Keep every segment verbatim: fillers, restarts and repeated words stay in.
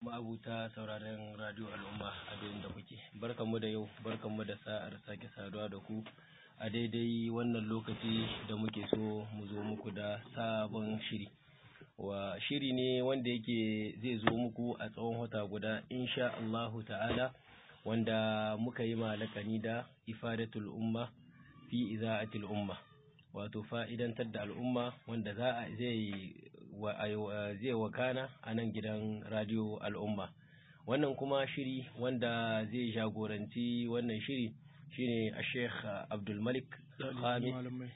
ma'abuta sauraren radio al'umma a daidai da kuke. Barkanmu da yau, barkanmu da sa'ar sake saduwa da ku a daidai wannan lokaci da muke so mu zo muku da sabon shiri. Wa shiri ne wanda yake zai zo muku a tsawon wata guda insha Allahu ta'ala, wanda muka yi malakani da ifadatul umma fi iza'atil umma, wato fa'idantar da al'umma wanda za a zai zai wakana a nan gidan radio al'umma. Wannan kuma shiri wanda zai jagoranci wannan shiri shine a Sheikh Abdul Malik Khamis,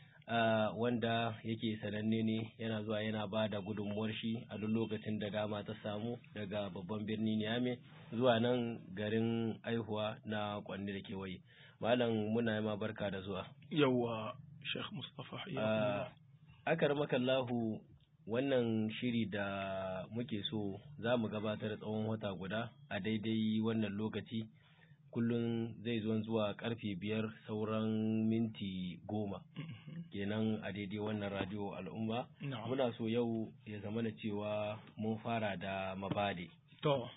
uh, wanda yake sananne ne, yana zuwa yana ba da gudunmuwar shi a duk lokacin da dama ta samu daga babban birni Niamey zuwa nan garin aihuwa na Kwanni da kewaye. Malam muna yi ma barka da zuwa. Yawwa Sheikh Mustapha. Uh, akarmakallahu, wannan shiri da muke so za mu gabatar tsawon wata guda a daidai wannan lokaci, kullum zai zo zuwa karfe biyar sauran minti goma kenan a daidai wannan radio al'umma. Muna so yau ya zama da cewa mun fara da mabade. To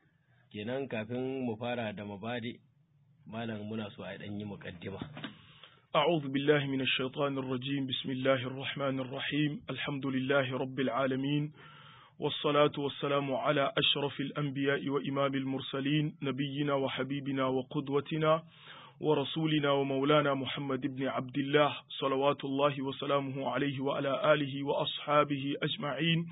kenan kafin mu fara da mabade, malam muna so a dan yi mukaddima. أعوذ بالله من الشيطان الرجيم. بسم الله الرحمن الرحيم. الحمد لله رب العالمين، والصلاة والسلام على أشرف الأنبياء وإمام المرسلين، نبينا وحبيبنا وقدوتنا ورسولنا ومولانا محمد بن عبد الله، صلوات الله وسلامه عليه وعلى آله وأصحابه أجمعين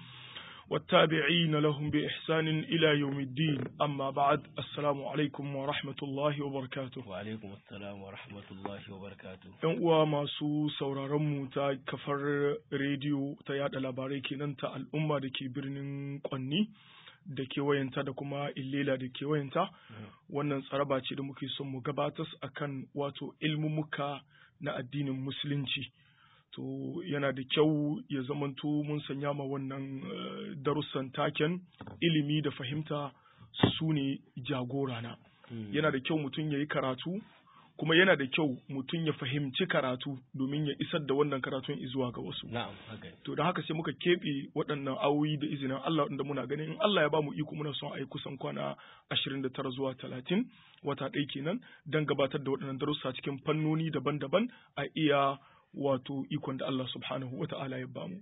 والتابعين لهم بإحسان إلى يوم الدين. أما بعد، السلام عليكم ورحمة الله وبركاته. وعليكم السلام ورحمة الله وبركاته. ‘Yan uwa masu sauraronmu ta kafar rediyo ta yada labarai kenan ta al'umma da ke birnin Kwanni da kewayenta da kuma Illela da kewayenta, wannan tsaraba ce da muke son mu gabatar akan wato ilmumuka na addinin musulunci. To yana da kyau ya zamanto mun sanya ma wannan uh, darussan taken ilimi da fahimta su ne jagorana. Mm. Yana da kyau mutum ya yi karatu, kuma yana da kyau mutum ya fahimci karatu domin ya isar da wannan karatun zuwa ga wasu. Na'am, okay. To da haka sai muka keɓe waɗannan awoyi da izinin Allah, inda muna ganin in Allah ya ba mu iko muna son a yi kusan kwana ashirin da tara zuwa talatin, wata ɗaya kenan, don gabatar da waɗannan darussa cikin fannoni daban-daban a iya wato ikon da Allah subhanahu wa ta'ala ya bamu.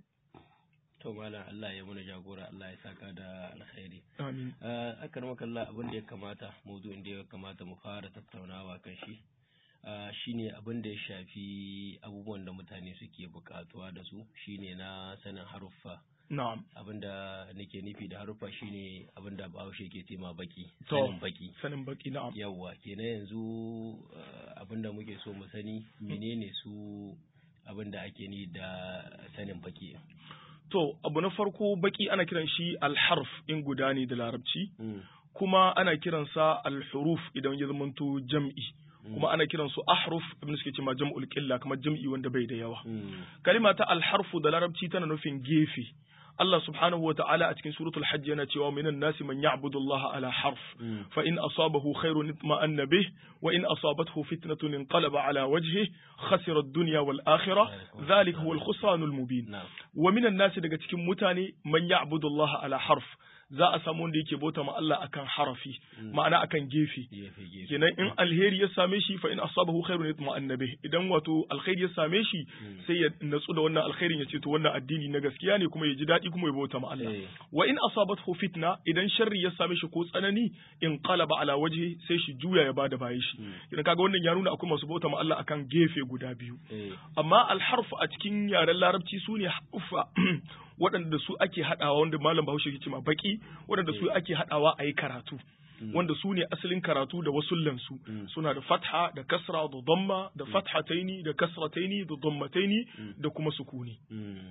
To mala Allah ya muna jagora, Allah ya saka da alkhairi. Amin. Uh, akar makalla abin da ya kamata, mawdu'in da ya kamata mu fara tattaunawa kan shi uh, shine abin da ya shafi abubuwan da mutane suke bukatuwa da su, shine na sanin haruffa. Na'am. Abin da nake nufi da haruffa shine abin da Bahaushe ke ce ma baki, sanin baki. Sanin baki, na'am. Yawwa, kenan yanzu uh, abin da muke so mu sani menene su abin da ake ni da sanin baki. To, abu na farko, baki ana kiran shi alharf in guda ne da larabci, mm. kuma ana kiransa alhuruf idan ya zamanto jam'i, mm. kuma ana kiransu ahruf abin suke ce ma jam'ul qilla, kamar jam'i wanda bai da yawa. Mm. Kalima ta alharfu da larabci tana nufin gefe. Allah subhanahu wa ta'ala a cikin suratul hajj yana cewa minan nasi man ya'budu Allah ala harf, mm. fa in asabahu khairun itma'anna bih wa in asabathu fitnatun inqalaba ala wajhihi khasira ad-dunya wal akhirah dhalika huwa al-khusranul mubin. No. Wa minan nasi daga cikin mutane man ya'budu Allah ala harf, za a samu wanda yake bauta ma Allah akan harafi, mm. ma'ana akan gefe. Kenan in alheri ya same shi fa in asabahu khairun itma'anna bih, idan wato alheri ya same shi mm. sai ya natsu da wannan alkhairin, ya ce to wannan addini na gaskiya ne, kuma ya ji daɗi kuma ya bauta ma Allah. Hey. Wa in asabathu fitna, idan sharri ya same shi ko tsanani, in qalaba ala wajhi, sai shi juya ya bada bayan shi. Mm. Idan kaga wannan ya nuna akwai masu bauta ma Allah akan gefe guda biyu. Hey. Amma alharf a cikin yaren larabci sune harufa waɗanda su ake haɗawa, wanda malam Bahaushe ke cewa baki, waɗanda su ake haɗawa a yi karatu, mm. wanda su ne asalin karatu da wasullansu, mm. suna da fatha da kasra da dhamma da mm. fathataini da kasrataini da dhammataini mm. da kuma sukuni. Mm.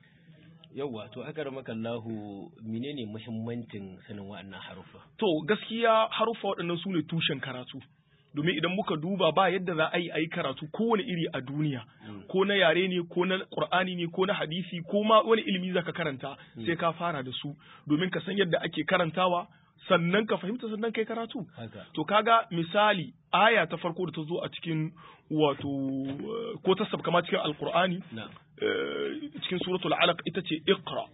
Yawwa, to akar makallahu, menene muhimmancin sanin waɗannan harufa? To gaskiya harufa waɗannan su ne tushen karatu. Domin idan muka duba ba yadda za a yi a yi karatu kowane iri a duniya, mm. ko na yare ne, ko na Qur'ani ne, ko na hadisi, ko ma wani ilimi zaka karanta, mm. sai ka fara da su domin ka san yadda ake karantawa, sannan ka fahimta, sannan kai karatu. Haka. To kaga misali aya ta farko da ta zo a cikin wato ko ta sabkama cikin Alqur'ani, no. uh, cikin suratul Alaq ita ce Iqra.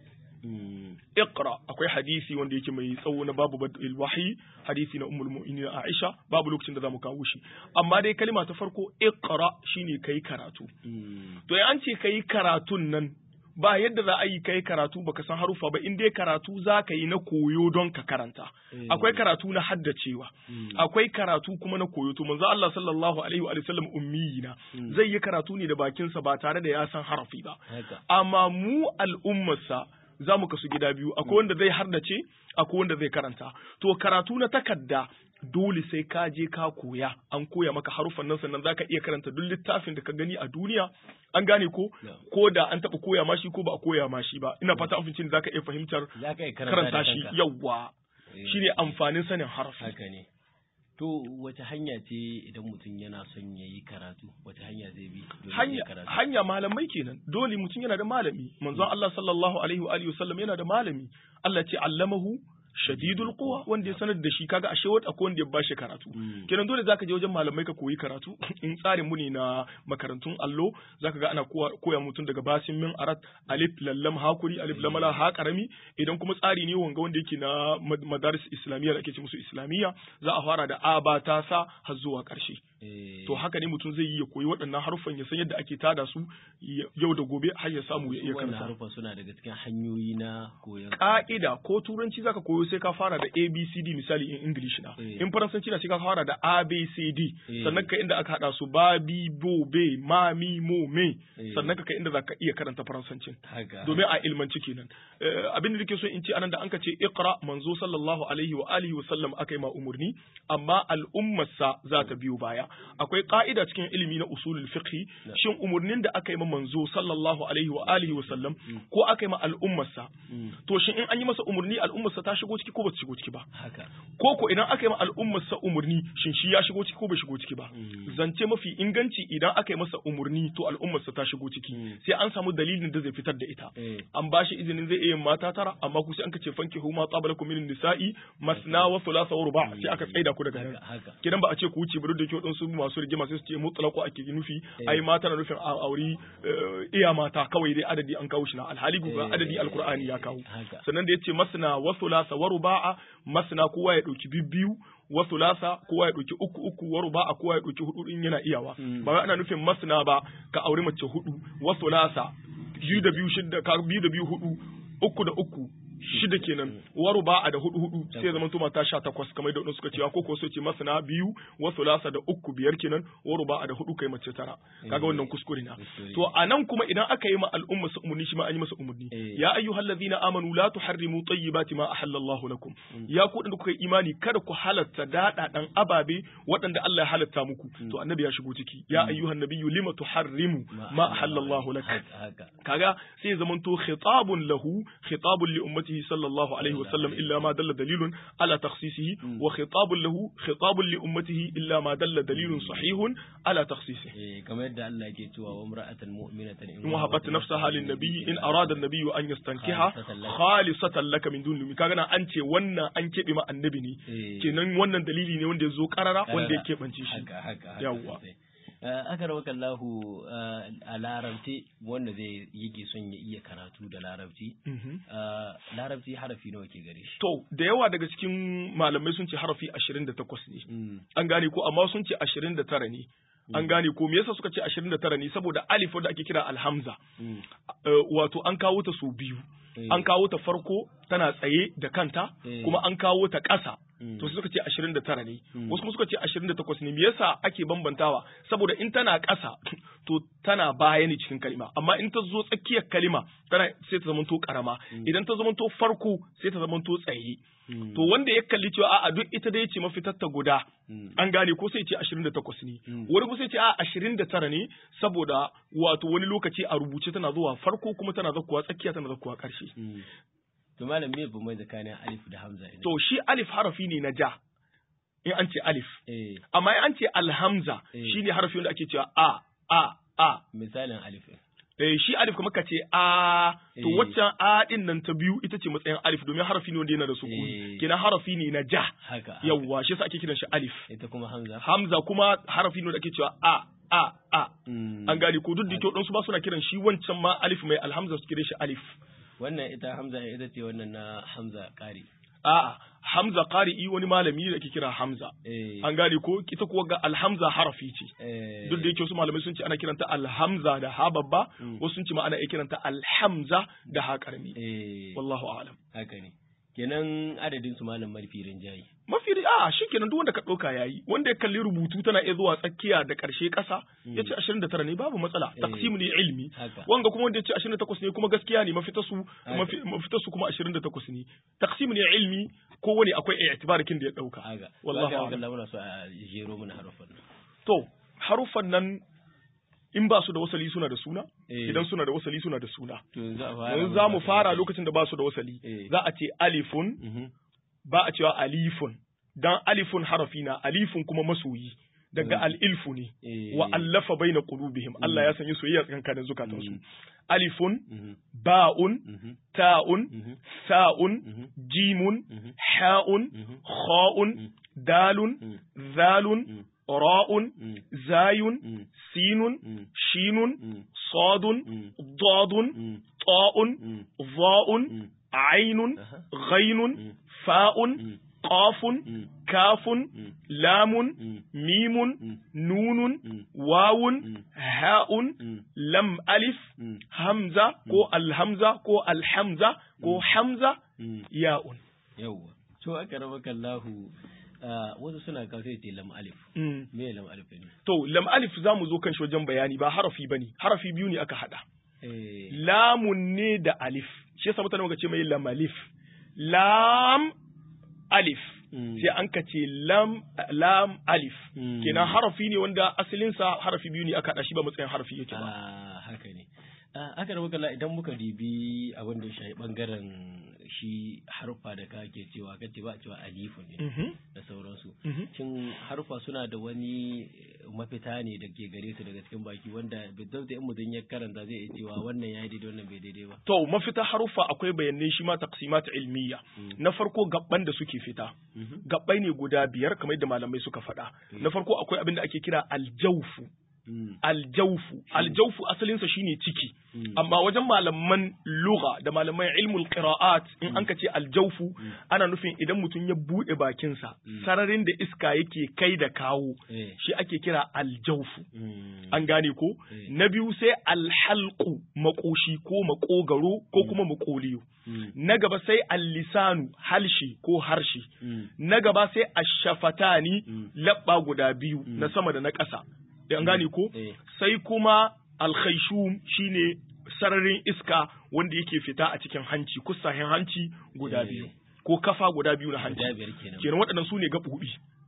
iqra akwai hadisi wanda yake mai tsawo na babu badil wahyi hadisi na ummul mu'minin Aisha babu lokacin da zamu kawo shi amma dai kalma ta farko iqra shine kai karatu to an ce kai karatun nan ba yadda za a yi kai karatu baka san harufa ba in dai karatu za ka yi na koyo don ka karanta akwai karatu na haddacewa akwai karatu kuma na koyo to manzo Allah sallallahu alaihi wa sallam ummiyina zai yi karatu ne da bakinsa ba tare da ya san harafi ba amma mu al'ummarsa za mu kasu gida biyu akwai wanda zai hardace akwai wanda zai karanta to karatu na takarda dole sai ka je ka koya an koya maka harufan nan sannan zaka iya karanta duk littafin da ka gani a duniya an gane ko ko da an taba koya mashi ko ba a koya mashi ba ina fata an fice zaka iya fahimtar karanta shi yawa shine amfanin sanin harafi haka ne to wace hanya ce idan mutum yana son ya yi karatu wace hanya zai bi hanya hanya malamai kenan dole mutum yana da malami manzon Allah sallallahu alaihi wa alihi wasallam yana da malami Allah ce allamahu shadidul quwa wanda ya sanar da shi kaga ashe wata akwai wanda ya bashi karatu kenan dole zaka je wajen malamai ka koyi karatu in tsarin mu ne na makarantun allo zaka ga ana koya mutum daga basin min arat alif lallam hakuri alif lamala ha karami idan kuma tsari ne wanga wanda yake na madaris islamiyya da ake ce musu islamiyya za a fara da a ba ta sa har zuwa karshe to haka ne mutum zai yi ya koyi waɗannan haruffan ya san yadda ake tada su yau da gobe har ya samu ya iya karanta wannan haruffan suna daga cikin hanyoyi na koyon ka'ida ko turanci zaka koyo sai ka fara da A B C D misali in English na in faransanci na sai ka fara da A B C D sannan ka inda aka hada su ba bi bo be ma mi mo me sannan ka kai inda zaka iya karanta faransancin domin a ilmanci kenan abin da nake so in ce anan da anka ce iqra manzo sallallahu alaihi wa alihi wa sallam akai ma umurni amma al'ummarsa za ta biyo baya akwai ka'ida cikin ilimi na usulul fiqh shin umurnin da aka yi ma manzo sallallahu alaihi wa alihi wa sallam ko aka yi ma al'ummarsa to shin in an yi masa umurni al'ummarsa ta shigo ciki ko ba ta shigo ciki ba haka ko ko idan aka yi ma al'ummarsa umurni shin shi ya shigo ciki ko bai shigo ciki ba zance mafi inganci idan aka yi masa umurni to al'ummarsa ta shigo ciki sai an samu dalilin da zai fitar da ita an ba shi izinin zai iya mata tara amma ku sai an kace fanki huma qablakum min nisa'i masna wa thulatha wa ruba' sai aka tsaida ku daga nan kidan ba a ce ku wuce bari da kyau su masu rigima sai su ce mutlaqu ake nufi ai mata na nufin auri iya mata kawai dai adadi an kawo shi na alhali ga adadi alqur'ani ya kawo sannan da yace masna wa thulatha wa ruba' masna kowa ya dauki bibbiyu wa thulatha kowa ya dauki uku uku wa ruba' kowa ya dauki hudu in yana iyawa ba wai ana nufin masna ba ka auri mace hudu wa thulatha biyu da biyu shidda ka biyu da biyu hudu uku da uku shida kenan waru ba a da hudu hudu sai zaman to mata sha takwas kamar da wadanda suka cewa ko ko so ce masana biyu wasu lasa da uku biyar kenan waru ba a da hudu kai mace tara kaga wannan kuskure na to anan kuma idan aka yi ma al'umma su umurni shi ma an yi masa umurni ya ayyuhallazina amanu la tuharrimu tayyibati ma ahallallahu lakum ya ku da kuka yi imani kada ku halatta dada dan ababe waɗanda Allah ya halatta muku to annabi ya shigo ciki ya ayyuhan nabiyyu lima tuharrimu ma ahallallahu lakum kaga sai zaman to khitabun lahu khitabun li ummati صلى الله عليه وسلم إلا ما دل دليل على تخصيصه وخطاب له خطاب لأمته إلا ما دل دليل صحيح على تخصيصه كما يدعى الله يجيتوا وامرأة مؤمنة إن وهبت نفسها للنبي إن أراد النبي أن يستنكحها خالصة لك من دون لمي كاغنا أنت وانا أنك بما النبي كنن وانا دليلي ne wanda yazo karara wanda yake bance shi yawa aka rawa kallahu a larabci wanda zai yake son ya iya karatu da larabci larabci harafi nawa ke gare shi to da yawa daga cikin malamai sun ce harafi ashirin da takwas ne an gane ko amma sun ce ashirin da tara ne an gane ko me yasa suka ce ashirin da tara ne saboda alif wanda ake kira alhamza wato an kawo ta su biyu an kawo ta farko tana tsaye da kanta kuma an kawo ta ƙasa to suka ce ashirin da tara ne wasu kuma suka ce ashirin da takwas ne me yasa ake bambantawa saboda in tana ƙasa to tana baya ne cikin kalima amma in ta zo tsakiyar kalima tana sai ta zamanto karama idan ta zamanto farko sai ta zamanto tsaye to wanda ya kalli cewa a'a duk ita dai ce mafitar ta guda an gane ko sai ce ashirin da takwas ne wani ko sai ce a ashirin da tara ne saboda wato wani lokaci a rubuce tana zuwa farko kuma tana zakkuwa tsakiya tana zakkuwa ƙarshe to malam me bambai tsakanin alif da hamza to shi alif harafi ne na ja in an ce alif amma in an ce alhamza shine harafi wanda ake cewa a a a misalin alif eh shi alif kuma kace a to waccan a din nan ta biyu ita ce matsayin alif domin harafi ne wanda yana da sukuni kenan harafi ne na ja yawa shi yasa ake kiran shi alif ita kuma hamza hamza kuma harafi ne wanda ake cewa a a a an gane ko duk da to dan su ba suna kiran shi wancan ma alif mai alhamza su kire shi alif wannan ita hamza ita ce wannan na hamza ƙari. A'a, hamza qari'i wani malami da ke kira hamza. An gane ko ita kuwa ga alhamza harafi ce. Duk da yake wasu malamai sun ce ana kiranta alhamza da ha babba, wasu sun ce ma ana iya kiranta alhamza da ha karami. Wallahu a'lam. Haka ne. Kenan adadin su malam mafi rinjayi. Mafi a shi kenan duk wanda ka ɗauka yayi, wanda ya kalli rubutu tana iya zuwa tsakiya da ƙarshe ƙasa, ya ce ashirin da tara ne babu matsala, taqsim ne ilmi. Wanga kuma wanda ya ce ashirin da takwas ne kuma gaskiya ne mafitar su mafitar su kuma ashirin da takwas ne. Taqsim ne ilmi ko wani akwai i'tibarikin da ya ɗauka. Wallahi Allah muna so a jero mana harufan nan. To harufan nan in ba su da wasali suna da suna, idan suna da wasali suna da suna. Yanzu za mu fara lokacin da ba su da wasali, za a ce alifun, ba a cewa alifun, dan alifun harafi na, alifun kuma masoyi, daga al'ilfu ne, wa allafa bai na ƙulubihim, Allah ya sanya soyayya tsakankanin zukatansu. Alifun, ba'un, ta'un, sa'un, jimun, ha'un, kha'un, dalun, zalun, ra'un, zayun, sinun, shinun, sadun, dadun, ta'un, za'un, ainun, ghainun, fa'un, qafun, kafun, lamun, mimun, nunun, wawun, ha'un, lam alif, hamza ko alhamza ko alhamza ko hamza, ya'un. Yawwa. To aka raba kallahu wasu suna kawo sai ce lam alif. Me lam alif ne? To lam alif za mu zo kan shi wajen bayani ba harafi bane. Harafi biyu ne aka hada. Lamun ne da alif. Shi yasa mutane muka ce mai lam alif. Lam alif. Sai an ka ce lam lam alif. Kenan harafi ne wanda asalin sa harafi biyu ne aka hada shi ba matsayin harafi yake ba. Ah haka ne. Aka rabu kalla idan muka dibi abin da ya shafi bangaren shi harfa da kake cewa kace ba cewa alifu ne da sauransu. Shin harfa suna da wani mafita ne da ke gare su daga cikin baki wanda bidan da in mutum ya karanta zai iya cewa wannan yayi daidai wannan bai daidai ba. To mafita harfa akwai bayanai shi ma taqsimat ilmiya. Na farko gabban da suke fita. Gabbai ne guda biyar kamar yadda malamai suka faɗa. Na farko akwai abin da ake kira aljawfu. Mm. Aljaufu mm. Aljaufu asalinsa shine ciki mm. amma wajen malaman lugha da malaman ilmul qira'at in mm. an ka ce aljaufu mm. ana nufin idan mutum ya bude bakinsa mm. sararin da iska yake kai da kawo eh. shi ake kira aljaufu mm. an gane ko eh. Na biyu sai alhalqu makoshi ko makogaro ko mm. kuma makoliyo mm. na gaba sai allisanu halshi ko harshe mm. na gaba sai ashafatani mm. labba guda biyu mm. na sama da na ƙasa an gane ko sai kuma alkhaishum shine sararin iska wanda yake fita a cikin hanci kusahin hanci guda biyu ko kafa guda biyu na hanci kenan waɗannan su ne gaɓoɓi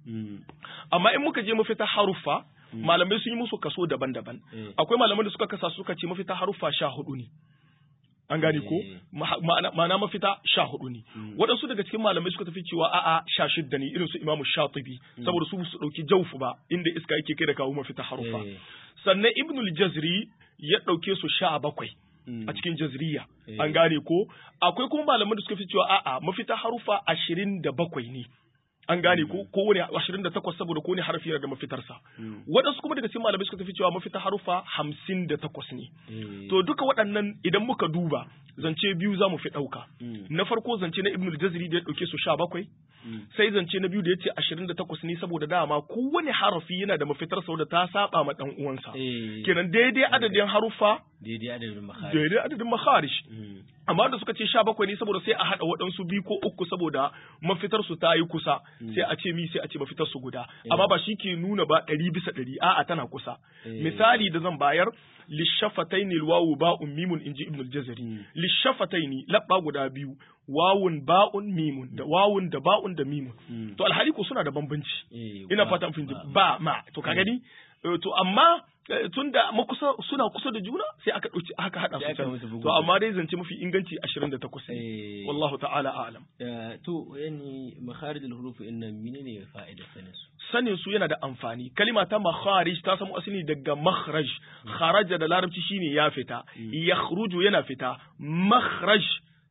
amma in muka je mafita haruffa malamai sun yi musu kaso daban-daban akwai malaman da suka kasa suka ce mafita haruffa sha hudu ne an gane ko ma'ana mafita sha hudu ne waɗansu daga cikin malamai suka tafi cewa a'a sha shidda ne irin su imamu shatibi saboda su su ɗauki jaufu ba inda iska yake kai da kawo mafita harufa sannan ibnul jazri ya ɗauke su sha bakwai a cikin jazriya an gane ko akwai kuma malamai da suka fi cewa a'a mafita harufa ashirin da bakwai ne an gane ko kowane ashirin da takwas saboda kowane harfi yana da mafitarsa waɗansu kuma daga cikin malamai suka tafi cewa mafita harufa hamsin da takwas ne to duka waɗannan idan muka duba zance biyu za mu fi ɗauka na farko zance na ibnul jazri da ya ɗauke su sha bakwai sai zance na biyu da ya ce ashirin da takwas ne saboda dama kowane harafi yana da mafitarsa da ta saba ma ɗan uwansa kenan daidai adadin harufa daidai adadin makharij daidai adadin makharij amma da suka ce sha bakwai ne saboda sai a haɗa waɗansu biyu ko uku saboda mafitarsu ta yi kusa sai a ce mi sai a ce mafitar su guda amma ba shi ke nuna ba ɗari bisa ɗari a'a tana kusa misali da zan bayar lishafataini wawu ba'un mimun inji ibn al-jazari lishafataini labba guda biyu wawun ba'un mimun da wawun da ba'un da mimun to alhali ko suna da bambanci ina fata mun ba ma to ka gani to amma tunda makusa suna kusa da juna sai aka dauki aka hada su can to amma dai zance mafi inganci ashirin da takwas ne wallahu ta'ala a'lam to yani makharij al-huruf inna menene fa'idar sanin su sanin su yana da amfani kalima ta makharij ta samu asali daga makhraj kharaja da larabci shine ya fita yakhruju yana fita makhraj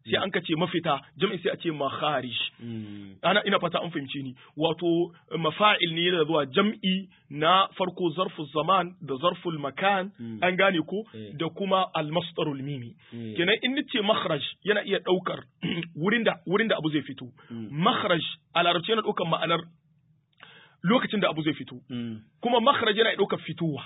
sai an kace mafita jam'i sai a ce makharij ana ina fata an fahimce ni wato mafa'il ne da zuwa jam'i na farko zarful zaman da zarful makan an gane ko da kuma al-masdarul mimi kenan in nace makhraj yana iya daukar wurin da wurin da abu zai fito makhraj a larabci yana daukar ma'anar lokacin da abu zai fito kuma makhraj yana daukar fitowa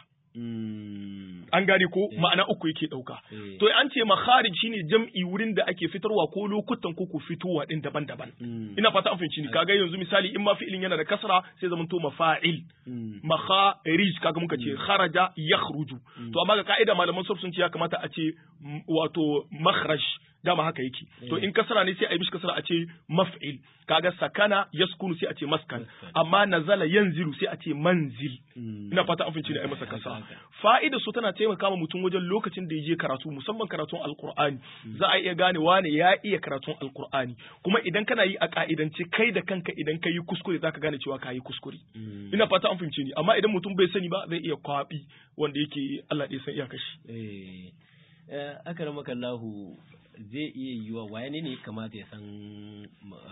an gane ko ma'ana uku yake dauka to an ce makharij shine jam'i wurin da ake fitarwa ko lokutan ko ku fitowa din daban-daban ina fata an fahimci ni kaga yanzu misali in ma fi'ilin yana da kasra sai zaman to mafa'il makharij kaga muka ce kharaja yakhruju to amma ga ka'ida malaman sarf sun ce ya kamata a ce wato makhraj dama haka yake to in kasra ne sai a yi mishi kasra a ce maf'il kaga sakana yaskunu sai a ce maskan amma nazala yanzilu sai a ce manzil ina fata an fahimci da ai masa kasra fa'ida su tana taimaka ma mutum wajen lokacin da ya je karatu musamman karatun alqur'ani za a iya gane wane ya iya karatun alqur'ani kuma idan kana yi a ka'idance kai da kanka idan ka yi kuskure zaka gane cewa ka yi kuskure ina fata an fahimci ni amma idan mutum bai sani ba zai iya kwabi wanda yake Allah ya san iyakar shi eh akramaka Allahu zai iya yiwa waye ne ya kamata ya san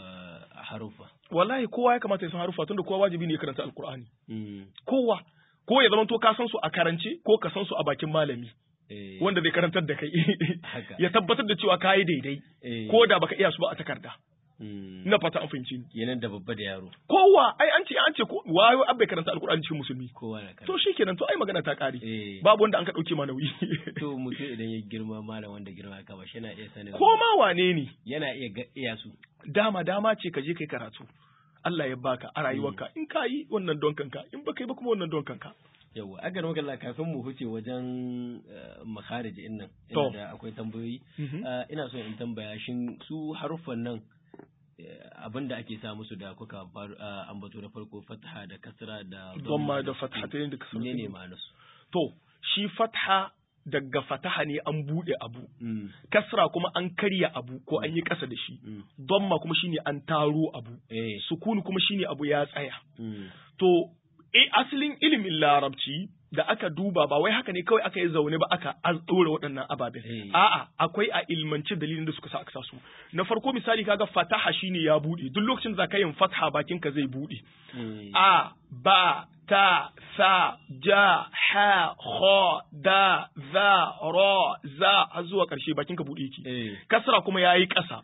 harufa wallahi kowa ya kamata ya san harufa tunda kowa wajibi ne ya karanta alqur'ani kowa ko ya zama to ka san su a karance ko ka san su a bakin malami wanda zai karantar da kai ya tabbatar da cewa ka yi daidai ko da baka iya su ba a takarda ina fata an fahimci ni yanan da babba da yaro kowa ai an ce an ce ko wayo abbai karanta alqur'ani cikin musulmi kowa na karanta to shikenan to ai magana ta kare babu wanda an ka dauke ma nauyi to mutum idan ya girma malam wanda girma ka ba shi yana iya sanin ko ma wane ne yana iya iya su dama dama ce ka je kai karatu Allah ya baka a rayuwarka in ka yi wannan don kanka in baka yi ba kuma wannan don kanka yawa a garin magana kafin mu huce wajen makharij din nan ina da akwai tambayoyi ina so in tambaya shin su haruffan nan abin da ake sa musu da kuka ambato da farko fatha da kasra da dhamma da fathatayn da kasra ne ne ma'anarsu to shi fatha daga fataha ne an bude abu kasra kuma an karya abu ko an yi kasa da shi dhamma kuma shine an taro abu sukun kuma shine abu ya tsaya to asalin ilimin larabci da aka duba ba wai haka ne kawai aka yi zaune ba aka ɗora waɗannan ababen a'a akwai a ilmance dalilin da suka sa aka sa su na farko misali kaga fataha shine ya bude duk lokacin da zaka yin fataha bakin ka zai bude a ba ta sa ja ha kha da za ra za har zuwa karshe bakin ka bude yake kasra kuma yayi ƙasa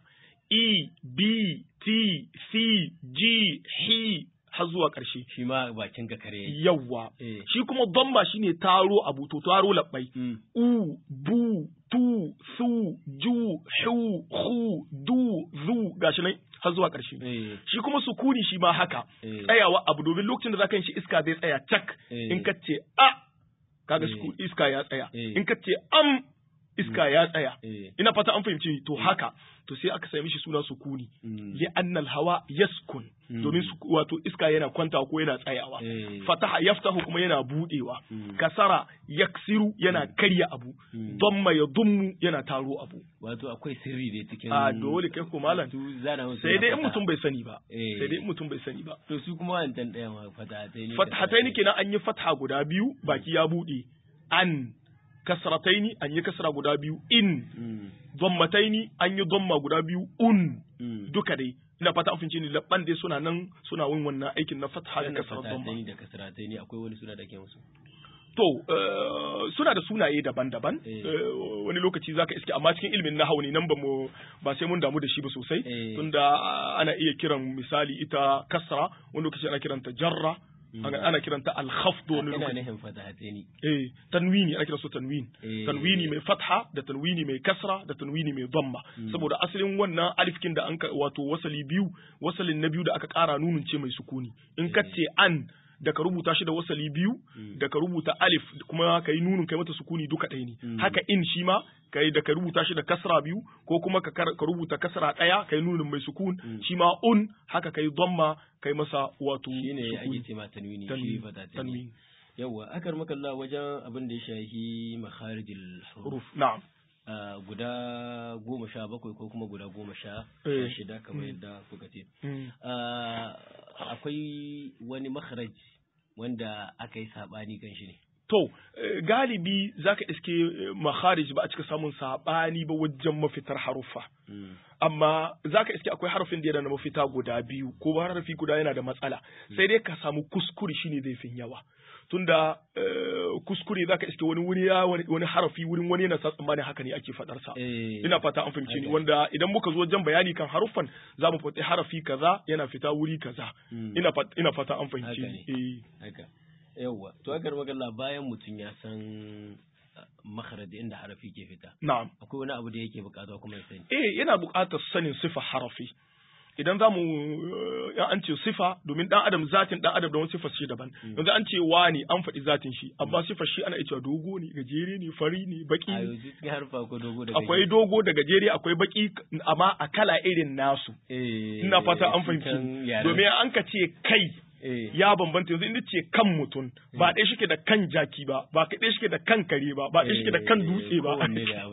e b t c g h har zuwa ƙarshe. Shi ma bakin ka kare. Yawwa. Shi kuma dhamma shine taro abu to taro labbai. U, bu, tu, su, ju, hu, hu, du, zu gashi nan har zuwa ƙarshe. Shi kuma sukuni shi ma haka. Tsayawa abu domin lokacin da zaka yin shi iska zai tsaya cak. In ka ce a kaga iska ya tsaya. In ka ce am iska ya tsaya. Ina fata an fahimci to haka. To sai aka sami shi suna sukuni. Li annal hawa yaskun. Domin wato iska yana kwanta ko yana tsayawa. Fataha yaftahu kuma yana budewa. Kasara yaksiru yana karya abu. Damma ya dummu yana taro abu. Wato akwai sirri da cikin. A dole kai ko malam. Sai dai in mutum bai sani ba. Sai dai in mutum bai sani ba. To su kuma wancan ɗaya ma fatahataini. Fatahataini kenan an yi fataha guda biyu baki ya bude. An kasrataini an yi kasra guda biyu in dhammataini an yi dhamma guda biyu un duka dai ina fata an fince ni labban dai suna nan suna yin wannan aikin na fatha da kasra dhamma da kasrataini akwai wani suna da ke musu to suna da sunaye daban-daban wani lokaci zaka iske amma cikin ilimin nahwu ne nan ba mu ba sai mun damu da shi ba sosai tunda ana iya kiran misali ita kasra wani lokaci ana kiranta jarra ana kiranta al-khafd wani lokaci ina nufin fatahataini eh tanwini ana kiransu tanwin tanwini mai fatha da tanwini mai kasra da tanwini mai dhamma saboda asalin wannan alifkin da an wato wasali biyu wasalin na biyu da aka kara nunun ce mai sukuni in ka ce an da ka rubuta shi da wasali biyu da ka rubuta alif kuma ka yi nunun kai mata sukuni duka ɗaya ne haka in shi ma kai da ka rubuta shi da kasra biyu ko kuma ka rubuta kasra ɗaya kai nunin mai sukun shi ma un haka kai dhamma kai masa wato shine ake ce ma tanwini shi fata tanwini yawa akar makalla wajen abin da ya shahi makharijil huruf na'am guda goma sha bakwai ko kuma guda goma sha shida kamar yadda kuka ce akwai wani makharaj wanda aka yi sabani kan shi ne to galibi zaka iske makharij ba a cika samun sabani ba wajen mafitar haruffa amma zaka iske akwai harafin da yana da mafita guda biyu ko ba harafi guda yana da matsala sai dai ka samu kuskure shine zai fin yawa tunda kuskure zaka iske wani wuri ya wani harafi wurin wani yana sa tsammani haka ne ake fadar sa ina fata an fahimce ni wanda idan muka zo wajen bayani kan haruffan zamu faɗi harafi kaza yana fita wuri kaza ina ina fata an fahimce ni eh haka yawa to agar magana bayan mutun ya san makharaj inda harafi ke fita na'am akwai wani abu da yake bukata kuma ya sani eh yana bukatar sanin sifa harafi idan za mu an ce sifa domin dan adam zatin dan adam da wani sifar shi daban yanzu an ce wani an faɗi zatin shi amma sifar shi ana cewa dogo ne gajere ne fari ne baki akwai dogo da gajere akwai baki amma a kala irin nasu ina fata an fahimci domin an ka ce kai ya bambanta yanzu inda ce kan mutum ba ɗaya shike da kan jaki ba ba ɗaya shike da kan kare ba ba ɗaya shike da kan dutse ba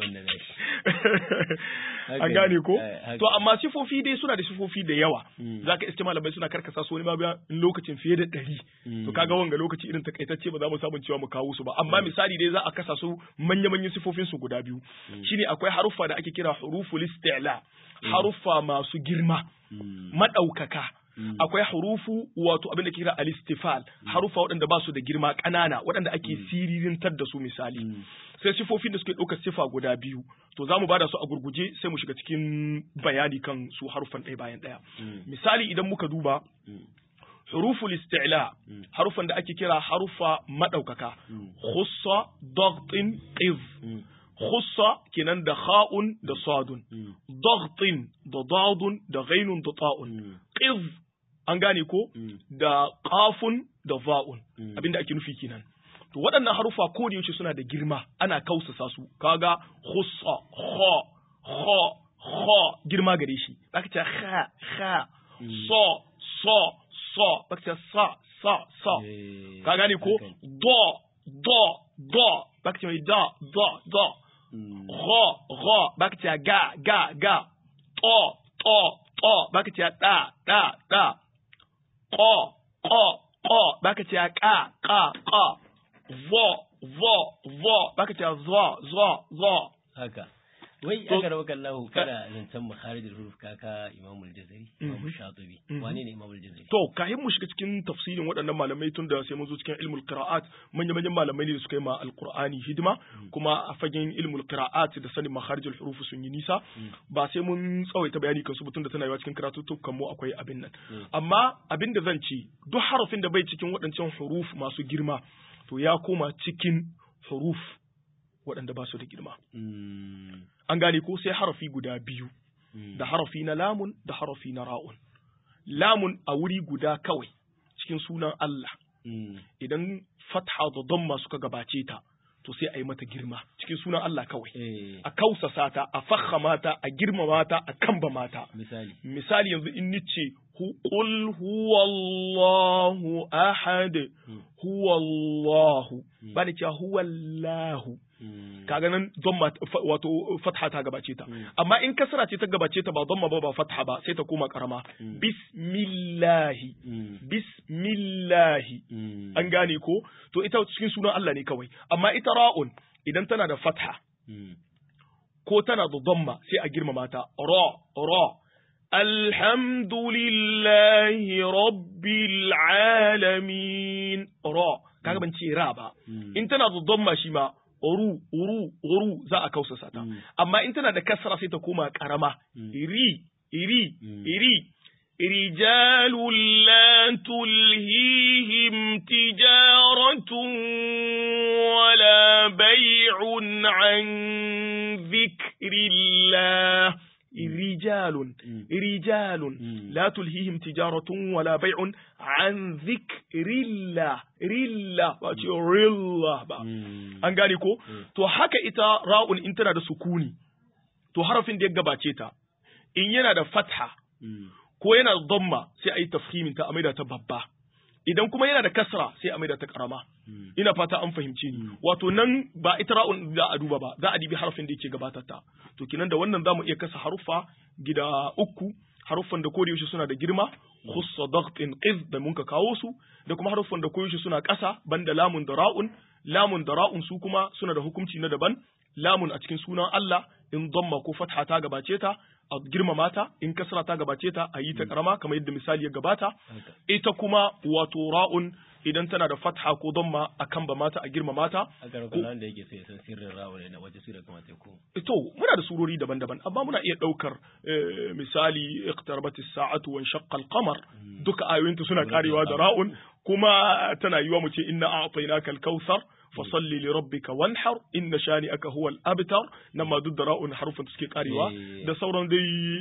an gane ko to amma sifofi dai suna da sifofi da yawa zaka iske malamai suna karkasa su wani ma lokacin fiye da ɗari to kaga wanga lokaci irin takaitacce ba za mu samu cewa mu kawo su ba amma misali dai za a kasa su manya manyan sifofin su guda biyu shine akwai haruffa da ake kira huruful isti'la haruffa masu girma madaukaka akwai harufu wato abin da ke kira al-istifal harufa waɗanda ba su da girma ƙanana waɗanda ake siririntar da su misali sai sifofin da suke ɗaukar sifa guda biyu to za mu bada su a gurguje sai mu shiga cikin bayani kan su harufan ɗaya bayan ɗaya misali idan muka duba huruful isti'la harufan da ake kira harufa madaukaka khussa dagtin qiz khussa kenan da kha'un da sadun dagtin da dadun da ghainun da ta'un qiz an gane ko da qafun da va'un abinda ake nufi kenan to waɗannan harufa ko da yaushe suna da girma ana kausasa su kaga khussa kha kha kha girma gare shi baka ce kha kha so so so baka ce sa sa sa ka gane ko do do do baka ce da da da gha gha baka ce ga ga ga to to to baka ce da da da ko ko ko baka ce ka ka ka vo vo vo baka ce zo zo zo haka wai aka rawa kallahu kada zancen makharijul huruf kaka Imam al-Jazari Imam Shatibi wane ne Imam al-Jazari to kahin mu shiga cikin tafsirin waɗannan malamai tun da sai mun zo cikin ilmul qira'at manyan manyan malamai ne da suka yi ma al-Qur'ani hidima kuma a fagen ilmul qira'at da sanin makharijul huruf sun yi nisa ba sai mun tsawaita bayani kan su tun da tana yawa cikin karatuttukan mu akwai abin nan amma abin da zan ci duk harafin da bai cikin waɗancan huruf masu girma to ya koma cikin huruf waɗanda ba su da girma. An gane ko sai harafi guda biyu, da harafi na lamun da harafi na ra'un. Lamun a wuri guda kawai cikin sunan Allah. Idan fatha da damma suka gabace ta, to sai a yi mata girma cikin sunan Allah kawai. A kausasa ta, a fahama ta, a girmama ta, a kamba mata. Misali. Misali yanzu in nice قل هو الله أحد هو الله bani cewa huwa Allah kaga nan dhamma wato fatha ta gabace ta amma in kasra ce ta gabace ta ba dhamma ba ba fatha ba sai ta koma karama bismillahi bismillahi an gane ko to ita cikin sunan Allah ne kawai amma ita ra'un idan tana da fatha ko tana da dhamma sai a girmama ta ra ra alhamdulillahi rabbil alamin ra kaga ban ce ra ba in tana da dhamma shi ma uru uru uru za a kausasa ta amma in tana da kasra sai ta koma karama iri iri iri رجال لا تلهيهم تجارة ولا بيع عن ذكر الله رجال رجال لا تلهيهم تجارة ولا بيع عن ذكر الله رilla ba ce rilla ba an gane ko to haka ita ra'un in tana da sukuni to harafin da ya gabace ta in yana da fatha ko yana da dhamma sai a yi tafhimin ta a maida ta babba idan kuma yana da kasra sai a maida ta karama ina fata an fahimce ni wato nan ba ita ra'un za a duba ba za a dibi harafin da yake gabatar ta to kinan da wannan zamu iya kasa haruffa gida uku haruffan da kodayaushe suna da girma khussa dagtin qiz da mun ka kawo su da kuma haruffan da kodayaushe suna ƙasa banda lamun da ra'un lamun da ra'un su kuma suna da hukunci na daban lamun a cikin sunan Allah in dhamma ko fatha ta gabace ta a girmama ta in kasra ta gabace ta a yi ta karama kamar yadda misali ya gabata ita kuma wato ra'un idan tana da fatha ko dhamma akan ba mata a girmama ta a garkon da yake sai san sirrin ra'un ne waje sura kamar sai ko to muna da surori daban-daban amma muna iya daukar misali iqtarabatis sa'atu wa shaqqa al-qamar duka ayoyinta suna karewa da ra'un kuma tana yiwa mu ce inna a'tainaka al-kautsar fasalli li rabbika wanhar inna shani'aka huwa al-abtar nan ma duk da ra'un harufin suke karewa da sauran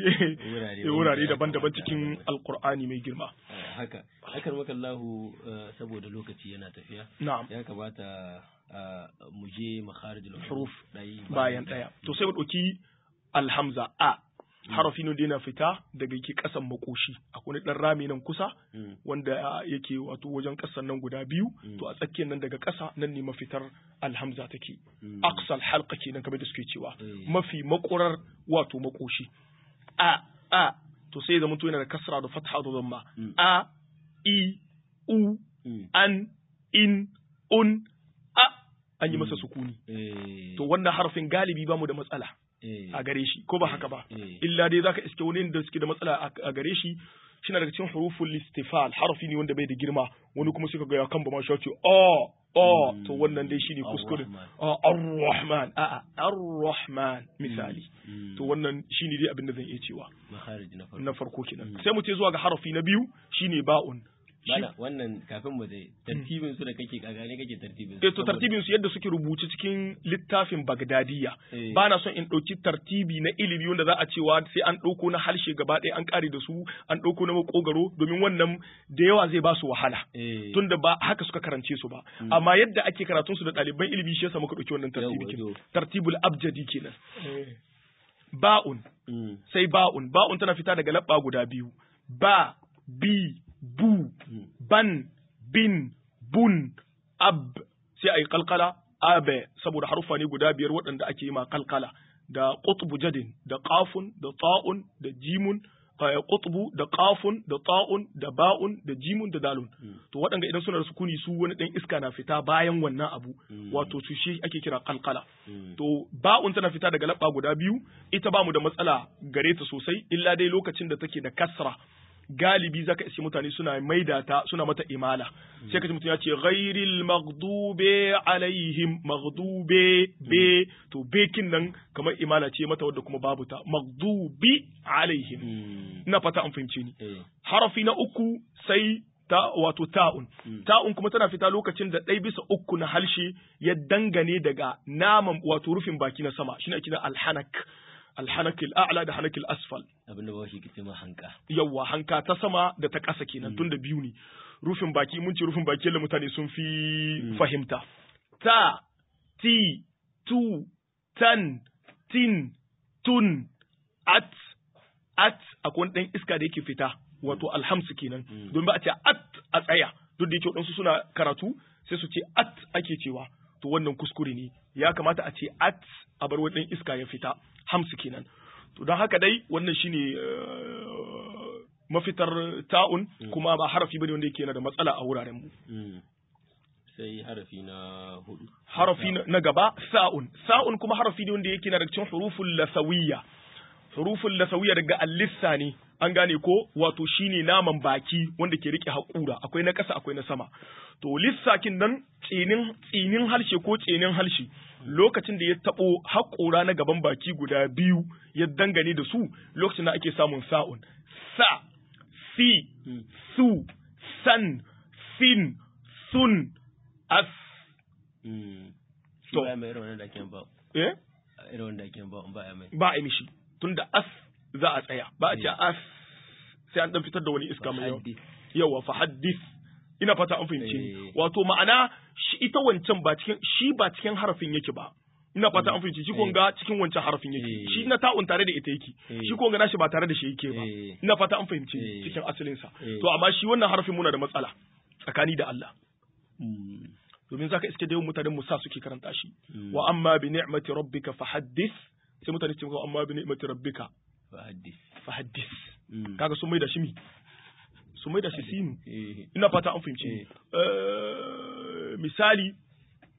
dai wurare daban-daban cikin alqur'ani mai girma haka akar maka Allah saboda lokaci yana tafiya ya kamata mu je makharijul huruf bayan daya to sai mu dauki alhamza a harafi ne da yana fita daga yake kasan makoshi akwai wani dan rami nan kusa wanda yake wato wajen kasan nan guda biyu to a tsakiyar nan daga kasa nan ne mafitar alhamza take aqsal halqa kenan kamar da suke cewa mafi makurar wato makoshi a a to sai zama to yana da kasra da fatha da dhamma a i u an in un a an yi masa sukuni to wannan harafin galibi bamu da matsala a gare shi ko ba haka ba illa dai zaka iske wani da suke da matsala a gare shi shine daga cikin huruful istifal harafi ne wanda bai da girma wani kuma suka ga ya kan ba ma shi ce o o to wannan dai shine kuskure ar-rahman a ar-rahman misali to wannan shine dai abin da zan iya cewa na farko kenan sai mu ce zuwa ga harafi na biyu shine ba'un Bala wannan kafin mu dai tartibin su da kake kaga ne kake tartibin su. Eh to tartibin su yadda suke rubuce cikin littafin Bagdadiya. Ba na son in ɗauki tartibi na ilimi wanda za a cewa sai an ɗauko na harshe gaba ɗaya an ƙare da su an ɗauko na makogaro domin wannan da yawa zai ba su wahala. Tunda ba haka suka karance su ba. Amma yadda ake karatun su da ɗaliban ilimi shi yasa muka ɗauki wannan tartibi kenan. Tartibul abjadi kenan. Ba'un. Sai ba'un. Ba'un tana fita daga labba guda biyu. Ba, bi, bu, ban, bin, bun, ab, sai a yi kalkala, abe, saboda haruffa ne guda biyar waɗanda ake yi ma kalkala, da ƙutubu jadin, da ƙafun, da ta'un, da jimun, ƙutubu, da ƙafun, da ta'un, da ba'un, da jimun, da dalun. To waɗanda idan suna da sukuni su wani ɗan iska na fita bayan wannan abu, wato su shi ake kira kalkala. To ba'un tana fita daga labba guda biyu, ita ba mu da matsala gare ta sosai, illa dai lokacin da take da kasra. Galibi zaka iske mutane suna maida ta suna mata imala sai kaji mutum ya ce ghairil maghdube alaihim maghdube be to bekin nan kamar imala ce mata wadda kuma babu ta maghdubi alaihim ina fata an fahimce ni harafi na uku sai ta wato ta'un ta'un kuma tana fita lokacin da ɗai bisa uku na halshe ya dangane daga naman wato rufin baki na sama shine ake da alhanak alhanak al'a'la da hanak al'asfal abinda ba shi kice ma hanka yawa hanka ta sama da ta ƙasa kenan tun da biyu ne rufin baki mun ce rufin baki yalla mutane sun fi fahimta ta ti tu tan tin tun at at akwai wani ɗan iska da yake fita wato alhamsu kenan don ba a ce at a tsaya duk da yake waɗansu suna karatu sai su ce at ake cewa to wannan kuskure ne ya kamata a ce at a bar wani iska ya fita hamsu kenan to don haka dai wannan shine mafitar ta'un kuma ba harafi bane wanda yake yana da matsala a wuraren mu sai harafi na hudu harafi na gaba sa'un sa'un kuma harafi ne wanda yake na daga cikin huruful lasawiyya huruful lasawiyya daga al-lissa ne an gane ko wato shine naman baki wanda ke rike haƙura akwai na ƙasa akwai na sama to lissakin nan tsinin tsinin harshe ko tsinin harshe lokacin da ya tabo haƙura na gaban baki guda biyu ya dangane da su lokacin da ake samun sa'un sa fi su san fin sun as to ba mai irin da ke ba eh irin da ke ba ba mai ba a mishi tunda as za a tsaya ba a ce as sai an dan fitar da wani iska mai yawa yawa fa haddith ina fata an fahimce wato ma'ana shi ita wancan ba cikin shi ba cikin harafin yake ba ina fata an fahimce shi ko ga cikin wancan harafin yake shi na ta'un tare da ita yake shi ko ga nashi ba tare da shi yake ba ina fata an fahimce cikin asalin sa to amma shi wannan harafin muna da matsala tsakani da Allah domin zaka iske da yawan mutanen musa suke karanta shi wa amma bi ni'mati rabbika fahaddith sai mutane ce ko amma bi ni'mati rabbika fahaddith fahaddith kaga sun mai da shi mi sun mai da shi sinu ina fata an fahimci misali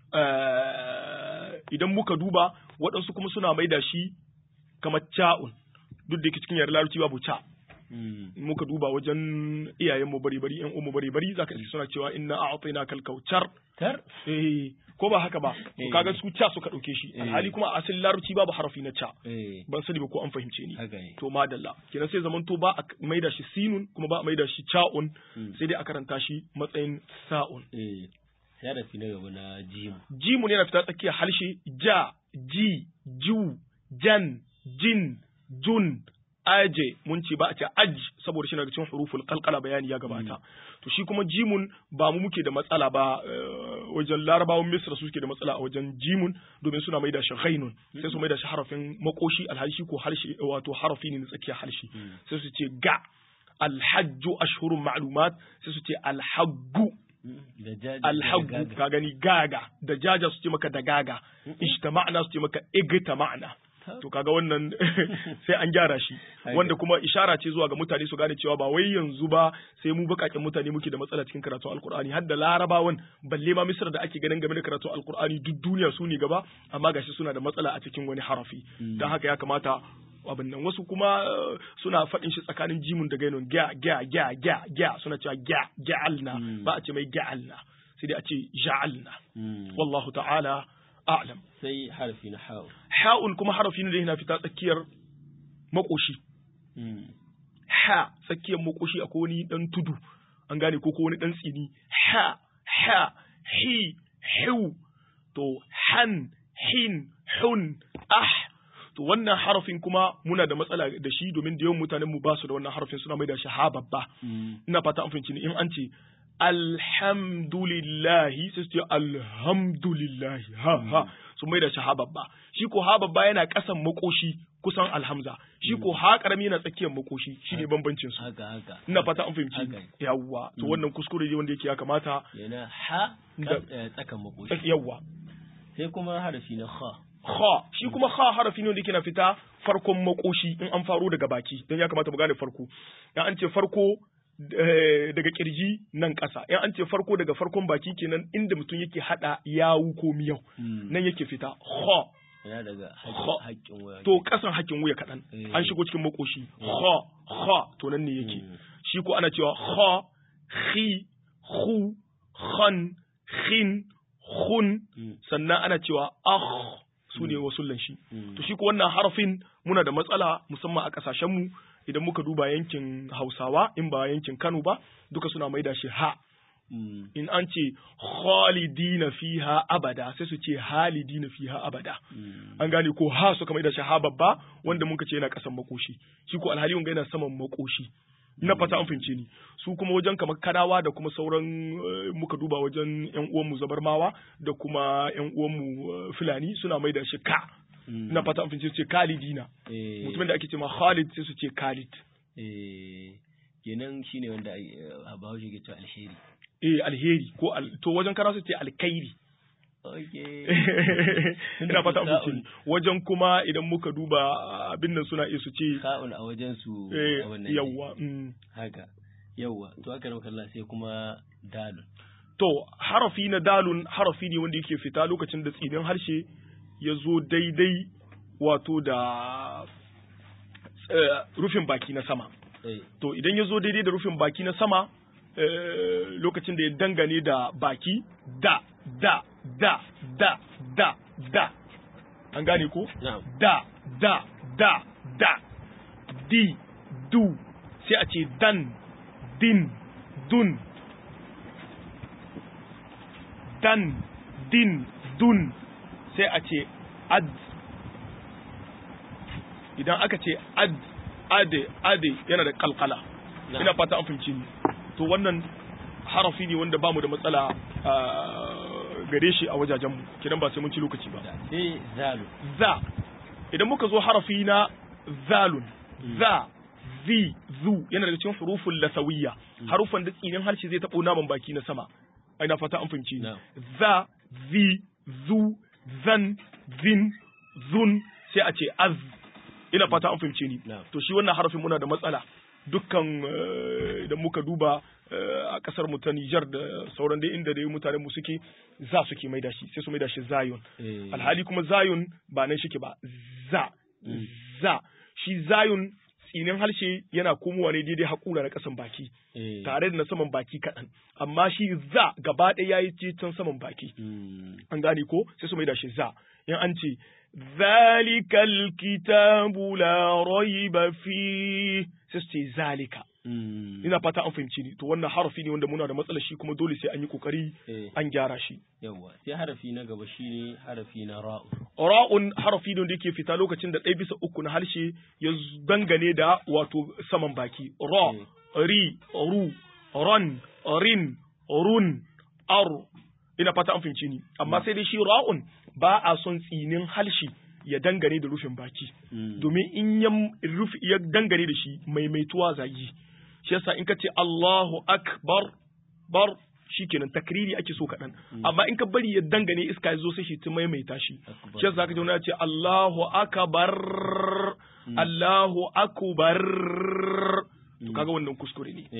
idan muka duba waɗansu kuma suna maida shi kamar ca'un duk da yake cikin yare larabci babu ca muka duba wajen iyayen mu bari bari yan umu bari bari zaka ji suna cewa inna a'tayna kal kautsar tar eh ko ba haka ba to kaga su ca suka dauke shi alhali kuma a asalin larabci babu harafi na ca ban sani ba ko an fahimce ni to madalla kenan sai zaman to ba a maida shi sinun kuma ba a maida shi ca'un sai dai a karanta shi matsayin sa'un eh sai da fina gaba na jimu jimu ne na fita tsakiyar halshe ja ji ju jan jin jun aje mun ce ba a ce aj saboda shi na cikin huruful qalqala bayani ya gabata to shi kuma jimun ba mu muke da matsala ba wajen larabawan misra su suke da matsala a wajen jimun domin suna maida shi ghainun sai su maida shi harafin makoshi alhalshi ko harshe wato harafi ne na tsakiyar harshe sai su ce ga alhajju ashhurun ma'lumat sai su ce alhaggu alhaggu ka gani gaga da jaja su ce maka da gaga ijtama'na su ce maka igtama'na to kaga wannan sai an gyara shi wanda kuma ishara ce zuwa ga mutane su gane cewa ba wai yanzu ba sai mu bakakin mutane muke da matsala cikin karatu alkur'ani har da larabawan balle ma misra da ake ganin game da karatu alkur'ani duk duniya su ne gaba amma gashi suna da matsala a cikin wani harafi dan haka ya kamata abin nan wasu kuma suna faɗin shi tsakanin jimun da gainon gya gya gya gya gya suna cewa gya gya'alna ba a ce mai gya'alna sai dai a ce ja'alna wallahu ta'ala a'lam sai harfi na ha'un ha'un kuma harfi ne da yana fita tsakiyar makoshi ha tsakiyar makoshi akwai wani dan tudu an gane ko ko wani dan tsini ha ha hi hu to han hin hun ah to wannan harafin kuma muna da matsala da shi domin da yawan mutanen mu ba su da wannan harafin suna mai da shi ha babba ina fata an fahimci ni in an ce alhamdulillahi sai su ce alhamdulillahi ha ha su mai da shi ha babba shi ko ha babba yana kasan makoshi kusan alhamza shi ko ha karami yana tsakiyar makoshi shine bambancin su haka haka ina fata an fahimci yawwa to wannan kuskure ne wanda yake ya kamata yana ha tsakan makoshi yawwa sai kuma harafi na kha kha shi kuma kha harafi ne wanda yake na fita farkon makoshi in an faro daga baki don ya kamata mu gane farko dan an ce farko daga kirji nan ƙasa in an ce farko daga farkon baki kenan inda mutum yake hada yawu ko miyau nan yake fita kha yana daga haƙƙin wuya to ƙasan haƙƙin wuya kaɗan an shigo cikin makoshi kha kha to nan ne yake shi ko ana cewa kha khi khu khan khin khun sannan ana cewa ah su ne wasullan shi to shi ko wannan harafin muna da matsala musamman a ƙasashen mu idan muka duba yankin Hausawa in ba yankin Kano ba duka suna maida shi ha mm. in an ce khalidina fiha abada sai su ce halidina fiha abada mm. an gane ko ha suka maida shi ha babba wanda muka ce yana kasan makoshi shi ko alhali wanga yana saman makoshi na fata an fince ni su kuma wajen kamar kanawa da kuma sauran uh, muka duba wajen yan uwanmu zabarmawa da kuma yan uwanmu uh, fulani suna maida shi ka na fata an fince ce Khalidina mutumin da ake ce ma Khalid sai su ce Khalid eh kenan shine wanda a Bahaushe ke cewa alheri eh alheri ko to wajen kara su ce alkhairi okay ina fata an fince wajen kuma idan muka duba abin nan suna iya su ce ka'un a wajen su a wannan yawa haka yawa to haka nan kallon sai kuma dalun to harafi na dalun harafi ne wanda yake fita lokacin da tsinin harshe ya zo daidai wato da uh, rufin baki na sama. Hey. To idan ya zo daidai da rufin baki na sama uh, lokacin da ya dangane da baki da da da da da da an gane ko? No. Da da da da di du sai a ce dan din dun dan din dun sai a ce ad idan aka ce ad ade ade yana da kalkala ina fata an fahimci ni to wannan harafi ne wanda bamu da matsala gare shi a wajajen mu kidan ba sai mun ci lokaci ba sai zalu za idan muka zo harafi na zalun za zi zu yana daga cikin huruful lasawiyya harufan da tsinin harshe zai tabo naman baki na sama ina fata an fahimci ni za zi zu zan zin zun sai a ce az ina fata an fahimce ni to shi wannan harafin muna da matsala dukkan idan muka duba a kasar mu ta Niger da sauran dai inda dai mutanen mu suke za suke maida shi sai su maida shi zayun alhali kuma zayun ba nan shike ba za za shi zayun tsinin harshe yana komowa ne daidai haƙura na ƙasan baki tare da na saman baki kaɗan amma shi za gaba ɗaya yayi ce can saman baki an gane ko sai su maida shi za in an ce zalikal kitabu la raiba fi sai su ce zalika ina fata an fahimci ni to wannan harafi ne wanda muna da matsalar shi kuma dole sai an yi kokari an gyara shi yawa sai harafi na gaba shine harafi na ra'u ra'un harafi ne wanda yake fita lokacin da ɗaya bisa uku na harshe ya dangane da wato saman baki ra ri ru ran rin run ar ina fata an fahimci ni amma sai dai shi ra'un ba a son tsinin harshe ya dangane da rufin baki domin in ya dangane da shi maimaituwa zagi shi yasa in ka ce Allahu akbar bar shikenan takriri ake so kaɗan amma in ka bari ya dangane iska ya zo sai shi ta maimaita shi shi yasa ka ji wani ya ce Allahu akbar Allahu akbar to kaga wannan kuskure ne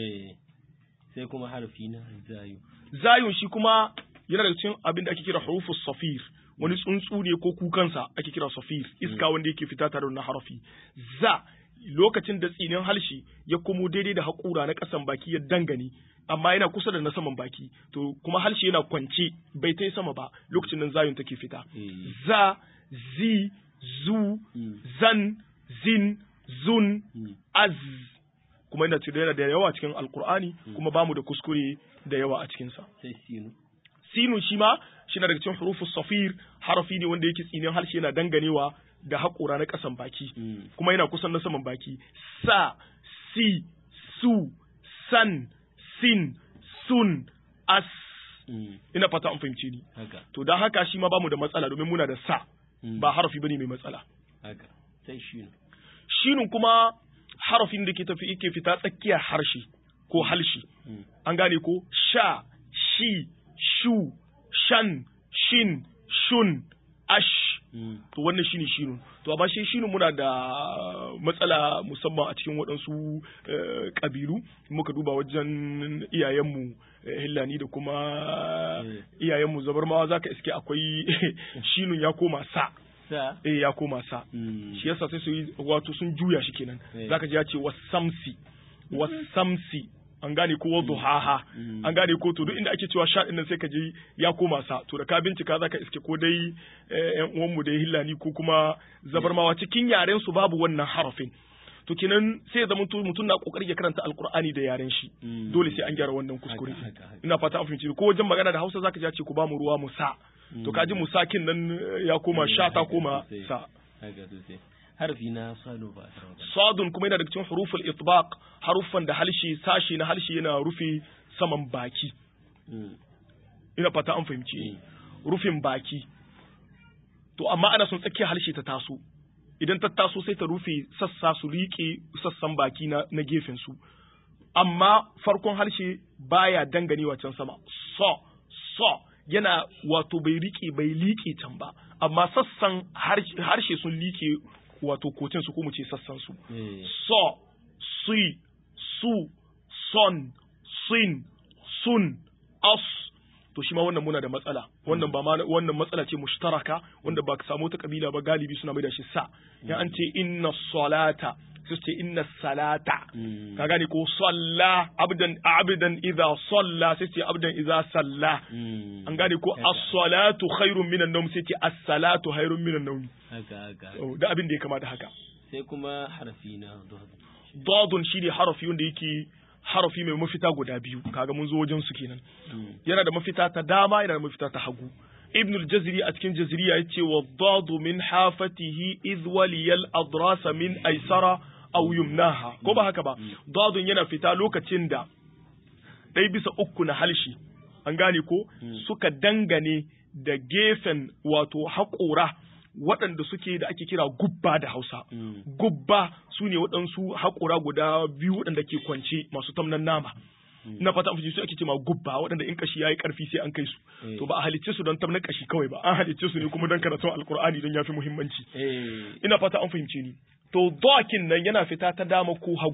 sai kuma harfi na zayu zayun shi kuma yana da cikin abin da ake kira hurufus safir wani tsuntsu ne ko kukansa ake kira safir iska wanda yake fita tare da harafi za lokacin da tsinin halshi ya komo daidai da haƙura na ƙasan baki ya dangane amma yana kusa da na saman baki to kuma halshi yana kwance bai ta sama ba lokacin nan zayun take fita za zi zu zan zin zun az kuma yana yana da yawa cikin alkur'ani kuma bamu da kuskure da yawa a cikinsa sai sinu sinu shi ma shi na daga cikin hurufus safir harafi ne wanda yake tsinin harshe yana danganewa da haƙura na ƙasan baki kuma yana kusan na saman baki sa si su san sin sun as ina fata an fahimce ni to don haka shi ma bamu da matsala domin muna da sa ba harafi bane mai matsala sai shinu shinun kuma harafin da ke tafi yake fita tsakiyar harshe ko halshi an gane ko sha shi shu shan shin shun ash to wannan shine shinun to amma shi shinun muna da matsala musamman a cikin waɗansu ƙabilu muka duba wajen iyayenmu hillani da kuma iyayenmu zabarmawa zaka iske akwai shinun ya koma sa eh ya koma sa shi yasa sai su yi wato sun juya shi kenan zaka ji ya ce wasamsi wasamsi an gane ko wa duhaha an gane ko to duk inda ake cewa sha nan sai ka je ya koma sa to da ka bincika zaka iske ko dai ƴan uwan mu da hillani ko kuma zabarmawa cikin yaren su babu wannan harafin to kenan sai zama mutum na kokari ya karanta alqur'ani da yaren shi dole sai an gyara wannan kuskure ina fata an fahimci ko wajen magana da Hausa zaka ji ce ku ba mu ruwa mu sa to kaji musakin nan ya koma sha ta koma sa harfi na sadu ba sadun kuma yana daga cikin huruful itbaq haruffan da halshi sashi na halshi yana rufe saman baki ina fata an fahimci rufin baki to amma ana son tsakiyar halshi ta taso idan ta taso sai ta rufe sassa su liƙe sassan baki na, na gefen su amma farkon harshe baya danganewa can sama so so yana wato bai riƙe bai liƙe can ba amma sassan harshe sun liƙe wato kocin su ko mu ce sassan su so si su son sin sun as to shi ma wannan muna da matsala wannan ba ma wannan matsala ce mushtaraka wanda ba ka samu ta kabila ba galibi suna mai da shi sa ya an ce inna salata sai ce inna salata ka gane ko salla abdan abdan idza salla sai ce abdan idza salla an gane ko as-salatu khairun minan nawm sai ce as-salatu khairun minan nawm haka haka da abin da ya kamata haka sai kuma harafi na dadun shine harafi wanda yake harafi mai mafita guda biyu kaga mun zo wajen su kenan yana da mafita ta dama yana da mafita ta hagu ibn al-jazri a cikin jazriya yace wa dadu min hafatihi idh waliyal adrasa min aysara aw yumnaha ko ba haka ba dadun yana fita lokacin da dai bisa uku na halshi an gane ko suka dangane da gefen wato haƙora waɗanda suke da ake kira gubba da Hausa. Mm. Gubba su ne waɗansu haƙura guda biyu waɗanda ke kwance masu tamnan nama. Ina fata amfani su ake ce ma gubba waɗanda in kashi yayi ƙarfi sai an kai su. Mm. To ba a halicce su don tamnan kashi kawai ba, an halicce su ne kuma don karatun Alƙur'ani don yafi muhimmanci. Mm. Ina fata an fahimce ni. To dakin nan yana fita ta dama ko hagu.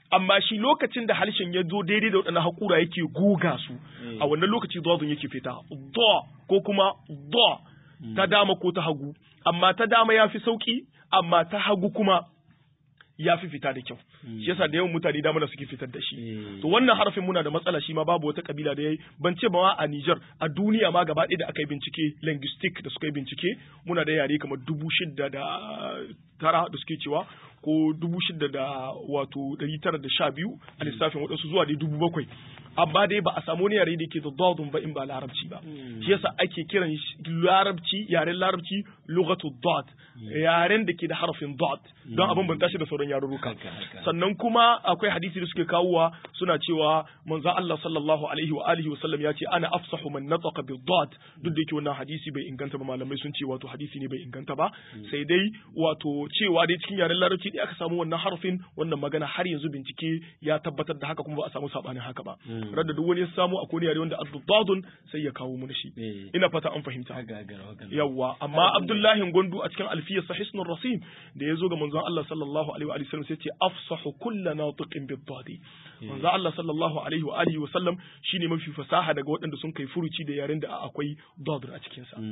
amma shi lokacin da harshen ya zo daidai da waɗannan haƙura yake goga su a wannan lokaci dadun yake fita da ko kuma da ta dama ko ta hagu amma ta dama ya fi sauƙi amma ta hagu kuma ya fi fita da kyau shi yasa da yawan mutane dama da suke fitar da shi to wannan harafin muna da matsala shi ma babu wata kabila da yayi ban ce ba ma a Niger a duniya ma gaba ɗaya da aka yi bincike linguistic da suka yi bincike muna da yare kamar dubu shida da tara da suke cewa ko dubu shida da wato ɗari tara da sha biyu a lissafin waɗansu zuwa dai dubu bakwai amma dai ba a samu wani yare da ke da dadun ba in ba larabci ba shi yasa ake kiran larabci yaren larabci lughatu dad yaren da ke da harafin dad don abin ban tashi da sauran yarurruka sannan kuma akwai hadisi da suke kawowa suna cewa manzo Allah sallallahu alaihi wa alihi wa sallam ya ce ana afsahu man nataqa bi dad duk da yake wannan hadisi bai inganta ba malamai sun ce wato hadisi ne bai inganta ba sai dai wato cewa dai cikin yaren larabci dai aka samu wannan harafin wannan magana har yanzu bincike ya tabbatar da haka kuma ba a samu sabanin haka ba radda duk wani ya samu akwai yare wanda ad-dadun sai ya kawo mu shi ina fata an fahimta yawa amma Abdullahi Gondu a cikin alfiyar sahisnur rasim da yazo ga manzon Allah sallallahu alaihi wa alihi wasallam sai ce afsahu kullu natiqin bid-dadi manzon Allah sallallahu alaihi wa alihi wasallam shine mafi fasaha daga waɗanda sun kai furuci da yaren da akwai dadur a cikin sa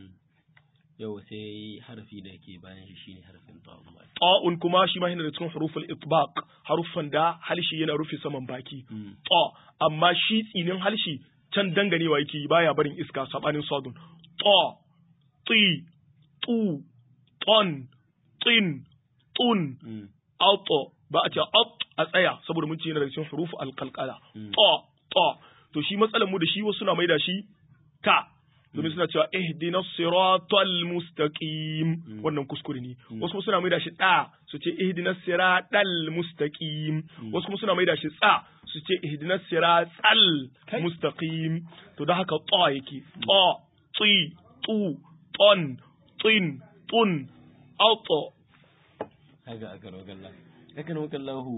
yau sai harfi da ke bayan shi shine harfin ta'un ta'un kuma shi ma yana da cikin huruful itbaq harufan da halshi yana rufe saman baki ta amma shi tsinin halshi can danganewa yake baya barin iska sabanin sadun ta ti tu ton tin tun auto ba a ce at a tsaya saboda mun ce yana da cikin hurufu alqalqala ta ta to shi matsalar mu da shi wasu na maida shi ta domin suna cewa ihdina siratal mustaqim wannan kuskure ne wasu suna maida shi da su ce ihdina siratal mustaqim wasu kuma suna maida shi tsa su ce ihdina siratal mustaqim to da haka ta yake ta ti tu ton tin tun auto haka aka rogalla haka rogallahu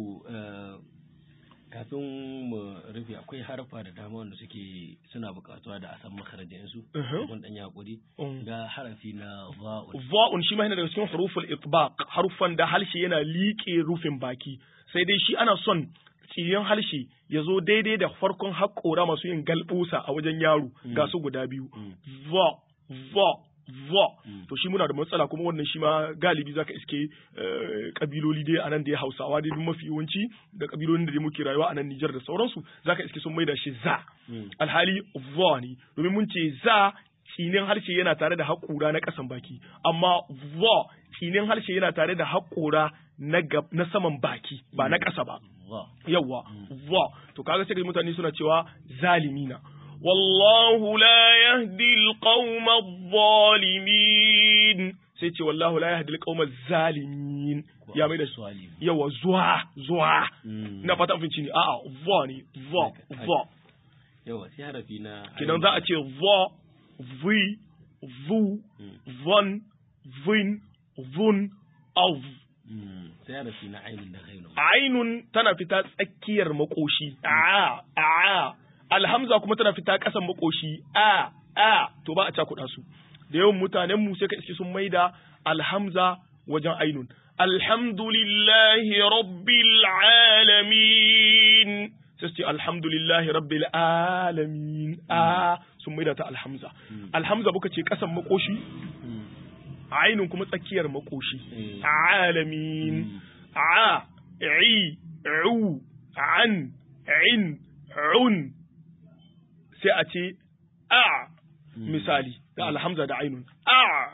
kafin mu rufe akwai harfa da dama wanda suke suna bukatuwa da a san makarajin su kun dan yakuri ga harafi na va'un va'un shi ma yana daga cikin huruful itbaq harufan da halshe yana liƙe rufin baki sai dai shi ana son tsiyan halshe ya zo daidai da farkon haƙora masu yin galbusa a wajen yaro ga su guda biyu va va va to shi muna da matsala kuma wannan shi ma galibi zaka iske kabiloli dai anan da ya Hausawa dai mafi yawanci da kabilolin da dai muke rayuwa anan Niger da sauransu zaka iske sun maida shi za alhali va ne domin mun ce za tsinin harshe yana tare da haƙura na ƙasan baki amma va tsinin harshe yana tare da haƙura na na saman baki ba na ƙasa ba yawa va to kaga sai mutane suna cewa zalimina والله لا يهدي القوم الظالمين sai ce wallahu la yahdi alqawma zalimin ya mai da yawa zuwa zuwa ina fata mun ne a'a va ne va va yawa sai harafi na kidan za a ce va vi vu von vin vun av sai harafi na ainun da ghainun ainun tana fita tsakiyar makoshi a a alhamza kuma tana fita ƙasan makoshi a a to ba a cakuɗa su da yawan mutanen mu sai ka iske sun maida alhamza wajen ainun alhamdulillahi rabbil alamin sai ce alhamdulillahi rabbil alamin a sun maida ta alhamza alhamza buka ce ƙasan makoshi ainun kuma tsakiyar makoshi alamin a i u an in un sai a ce a misali da alhamza da ainun a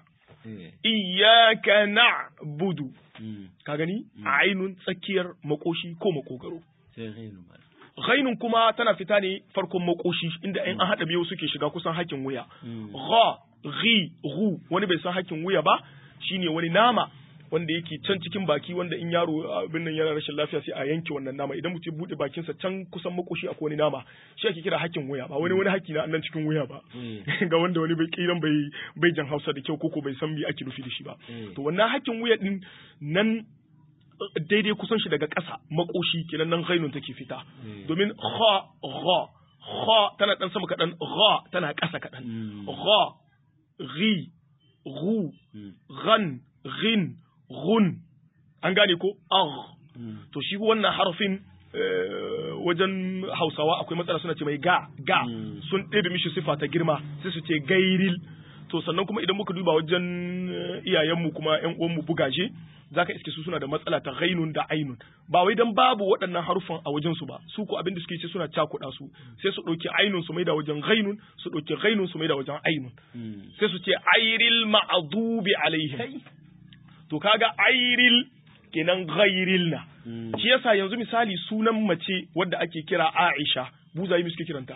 iyyaka na'budu ka gani ainun tsakiyar makoshi ko makogaro ghainun kuma tana fita ne farkon makoshi inda in an hada biyu suke shiga kusan hakin wuya gha ghi ru wani bai san hakin wuya ba shine wani nama wanda yake can cikin baki wanda in yaro abin nan yana rashin lafiya sai a yanke wannan nama idan mutum bude bakinsa can kusan makoshi akwai wani nama shi ake kira hakin wuya ba wani wani haki na nan cikin wuya ba ga wanda wani bai kiran bai bai jan Hausa da kyau koko bai san me ake nufi da shi ba to wannan hakin wuya din nan daidai kusan shi daga ƙasa makoshi kenan nan ghainun take fita domin kha gha kha tana dan sama kadan gha tana ƙasa kadan gha ghi ru ghan ghin gun an gane ko agh to shi wannan harafin wajen Hausawa akwai matsala suna ce mai ga ga sun ɗebe mishi sifa ta girma sai su ce gairil. To sannan kuma idan muka duba wajen iyayenmu kuma ƴan uwanmu bugaje zaka iske su suna da matsala ta ghainun da ainun, ba wai dan babu waɗannan harufan a wajen su ba, su ko abin da suke ce suna cakuɗa su, sai su ɗauki ainun su maida wajen ghainun, su ɗauki ghainun su maida wajen ainun, sai su ce airil ma'dubi alaihim. To kaga airil kenan ghairil na. Shi yasa yanzu misali sunan mace wadda ake kira Aisha, buzayi suke kiranta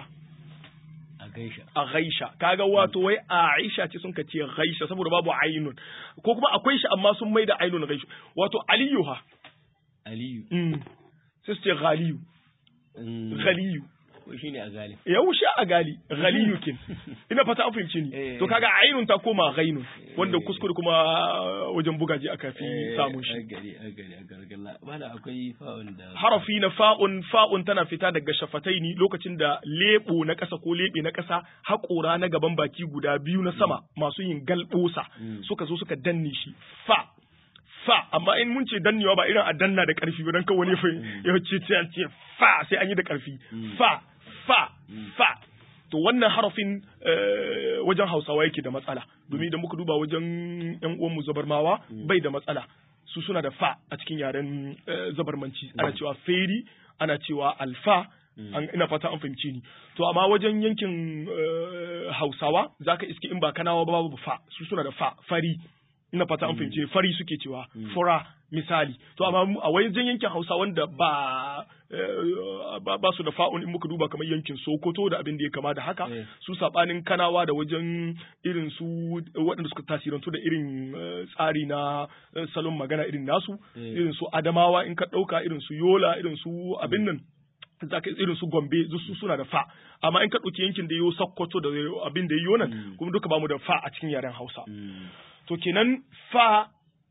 a Ghaisha. Kaga wato wai Aisha ce sun ka ce Ghaisha saboda babu ainun, ko kuma akwai shi amma sun maida ainun Ghaisha. Wato Aliyu ha Aliyu mm. sai su ce Ghaliyu mm. Ghaliyu shi ne a gali yau sha a gali Ghaliyu kin ina fata an fahimci ni eh. To kaga ainun ta koma ghainun wanda kuskure kuma wajen bugaji aka fi eh, samun shi gari gari gargalla wala akwai fa'un da harafi na fa'un fa'un tana fita daga shafataini lokacin da lebo na ƙasa ko lebe na ƙasa haƙora na gaban baki guda biyu na sama mm. masu yin galbosa mm. suka zo suka danne shi fa fa amma in mun ce dannewa ba irin a danna da ƙarfi ba dan kawai ne fa ya ce ce fa sai an yi da ƙarfi mm. fa fa fa to wannan harafin wajen Hausawa yake da matsala domin idan muka duba wajen ƴan uwan mu zabarmawa bai da matsala, su suna da fa a cikin yaren zabarmanci ana cewa feri ana cewa alfa ina fata an fahimci ni. To amma wajen yankin Hausawa zaka iske in ba kanawa ba babu fa, su suna da fa fari ina fata an fahimci fari suke cewa fura misali. To amma a wajen yankin Hausa wanda ba ba su da fa'un in muka duba kamar yankin Sokoto da abin da ya kama da haka su sabanin kanawa da wajen irin su waɗanda suka tasirantu da irin tsari na salon magana irin nasu irin su Adamawa in ka ɗauka irin su Yola irin su abin nan zaka irin su Gombe su suna da fa, amma in ka ɗauki yankin da yo Sokoto da abin da yo nan kuma duka bamu da fa a cikin yaren Hausa. To kenan fa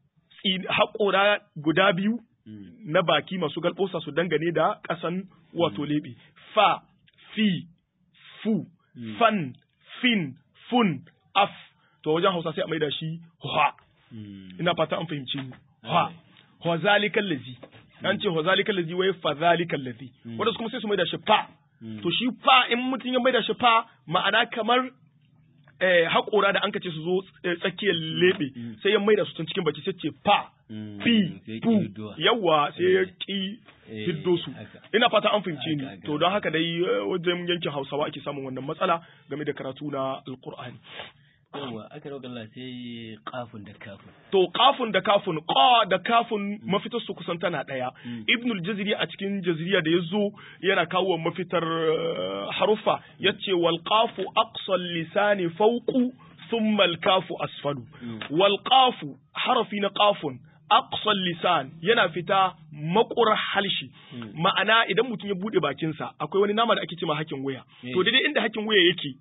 haƙora guda biyu mm. na baki masu galɓosa su dangane da ƙasan wato mm. leɓe. Fa, fi, fu, mm. fan, fin, fun, af. To wajen Hausa sai a maida shi hwa. Mm. Ina fata an fahimci ni. Hwa. Hwa zalikan lazi. An ce hwa zalikan lazi wai fa zalikan lazi. Mm. Wanda kuma sai su maida shi fa. Mm. To shi fa in mutum ya maida shi fa ma'ana kamar Eh, haƙora da an ka ce su zo tsakiyar lebe mm. sai ya maida su tun cikin baki sai ce fa mm. fi fu yawa sai ya ki hiddo su ina fata an fahimce ni. To don haka dai wajen yankin Hausawa ake samun wannan matsala game da karatu na Alƙur'ani. yawa aka roƙa Allah sai qafun da kafun. To qafun da kafun qa da kafun mafitar su kusan tana daya. Mm. Ibnul Jazari a cikin Jazriya da yazo yana kawo mafitar uh, haruffa yace wal qafu aqsal lisani fawqu thumma al kafu asfalu. Mm. Wal qafu harafi na qafun aqsal lisan yana fita makurar halshi. Mm. Ma'ana idan mutum ya bude bakinsa akwai wani nama da ake cewa hakin waya. Mm. To daidai inda hakin waya yake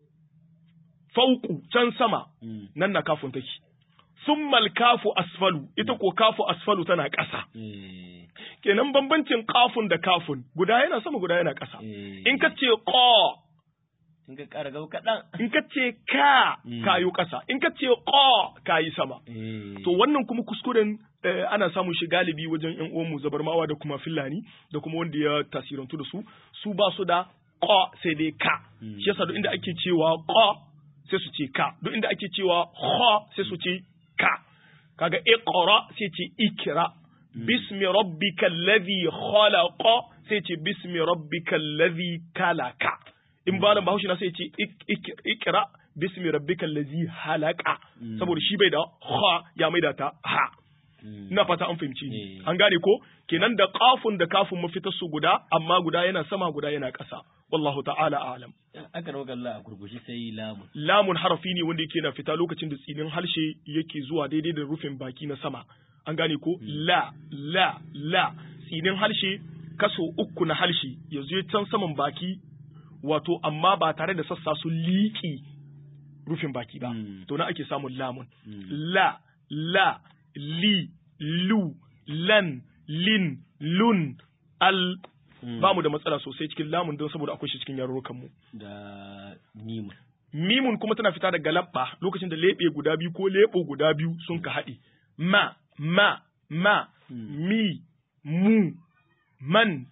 fauku can sama mm. nan na kafun take summal kafu asfalu ita ko kafu asfalu tana ƙasa mm. kenan bambancin kafun da kafun guda yana sama guda yana ƙasa mm. in ka ce qa in ka ƙara gaba kaɗan in ka ce ka mm. kayu ƙasa in ka ce qa kayi sama mm. to wannan kuma kuskuren eh, ana samun shi galibi wajen ƴan uwanmu zabarmawa da kuma Fulani da kuma wanda ya tasirantu da su su ba su da qa sai dai ka mm. shi yasa duk inda ake cewa qa sai su ce ka duk inda ake cewa kha sai su ce ka kaga iqra sai ce ikra mm. bismi rabbikal ladhi khalaqa sai ce bismi rabbikal ladhi kalaka in ba nan bahaushe na sai ce ikra bismi rabbikal ladhi halaka mm. saboda shi bai da kha ya maida ta ha mm. ina fata an fahimci ni mm. an gane ko kenan da qafun da kafun mafitar su guda amma guda yana sama guda yana ƙasa wallahu ta'ala a'lam. Aka roƙa Allah a gurgushi sai lamun. Lamun harafi ne wanda yake na fita lokacin da tsinin harshe yake zuwa daidai da rufin baki na sama. An gane ko? Hmm. La, la, la. Tsinin harshe kaso uku na harshe ya zo can saman baki wato amma ba tare da sassa sun liƙi rufin baki ba. Hmm. To na ake samun lamun. Hmm. La, la, li, lu, lan, lin, lun, al, Mm. ba mu da matsala sosai cikin lamun don saboda akwai shi cikin yarurrukan mu. Da mimun. Mimun kuma tana fita daga labba lokacin da lebe guda biyu ko lebo guda biyu sun ka haɗe. Ma, ma, ma, mm. mi, mu, man,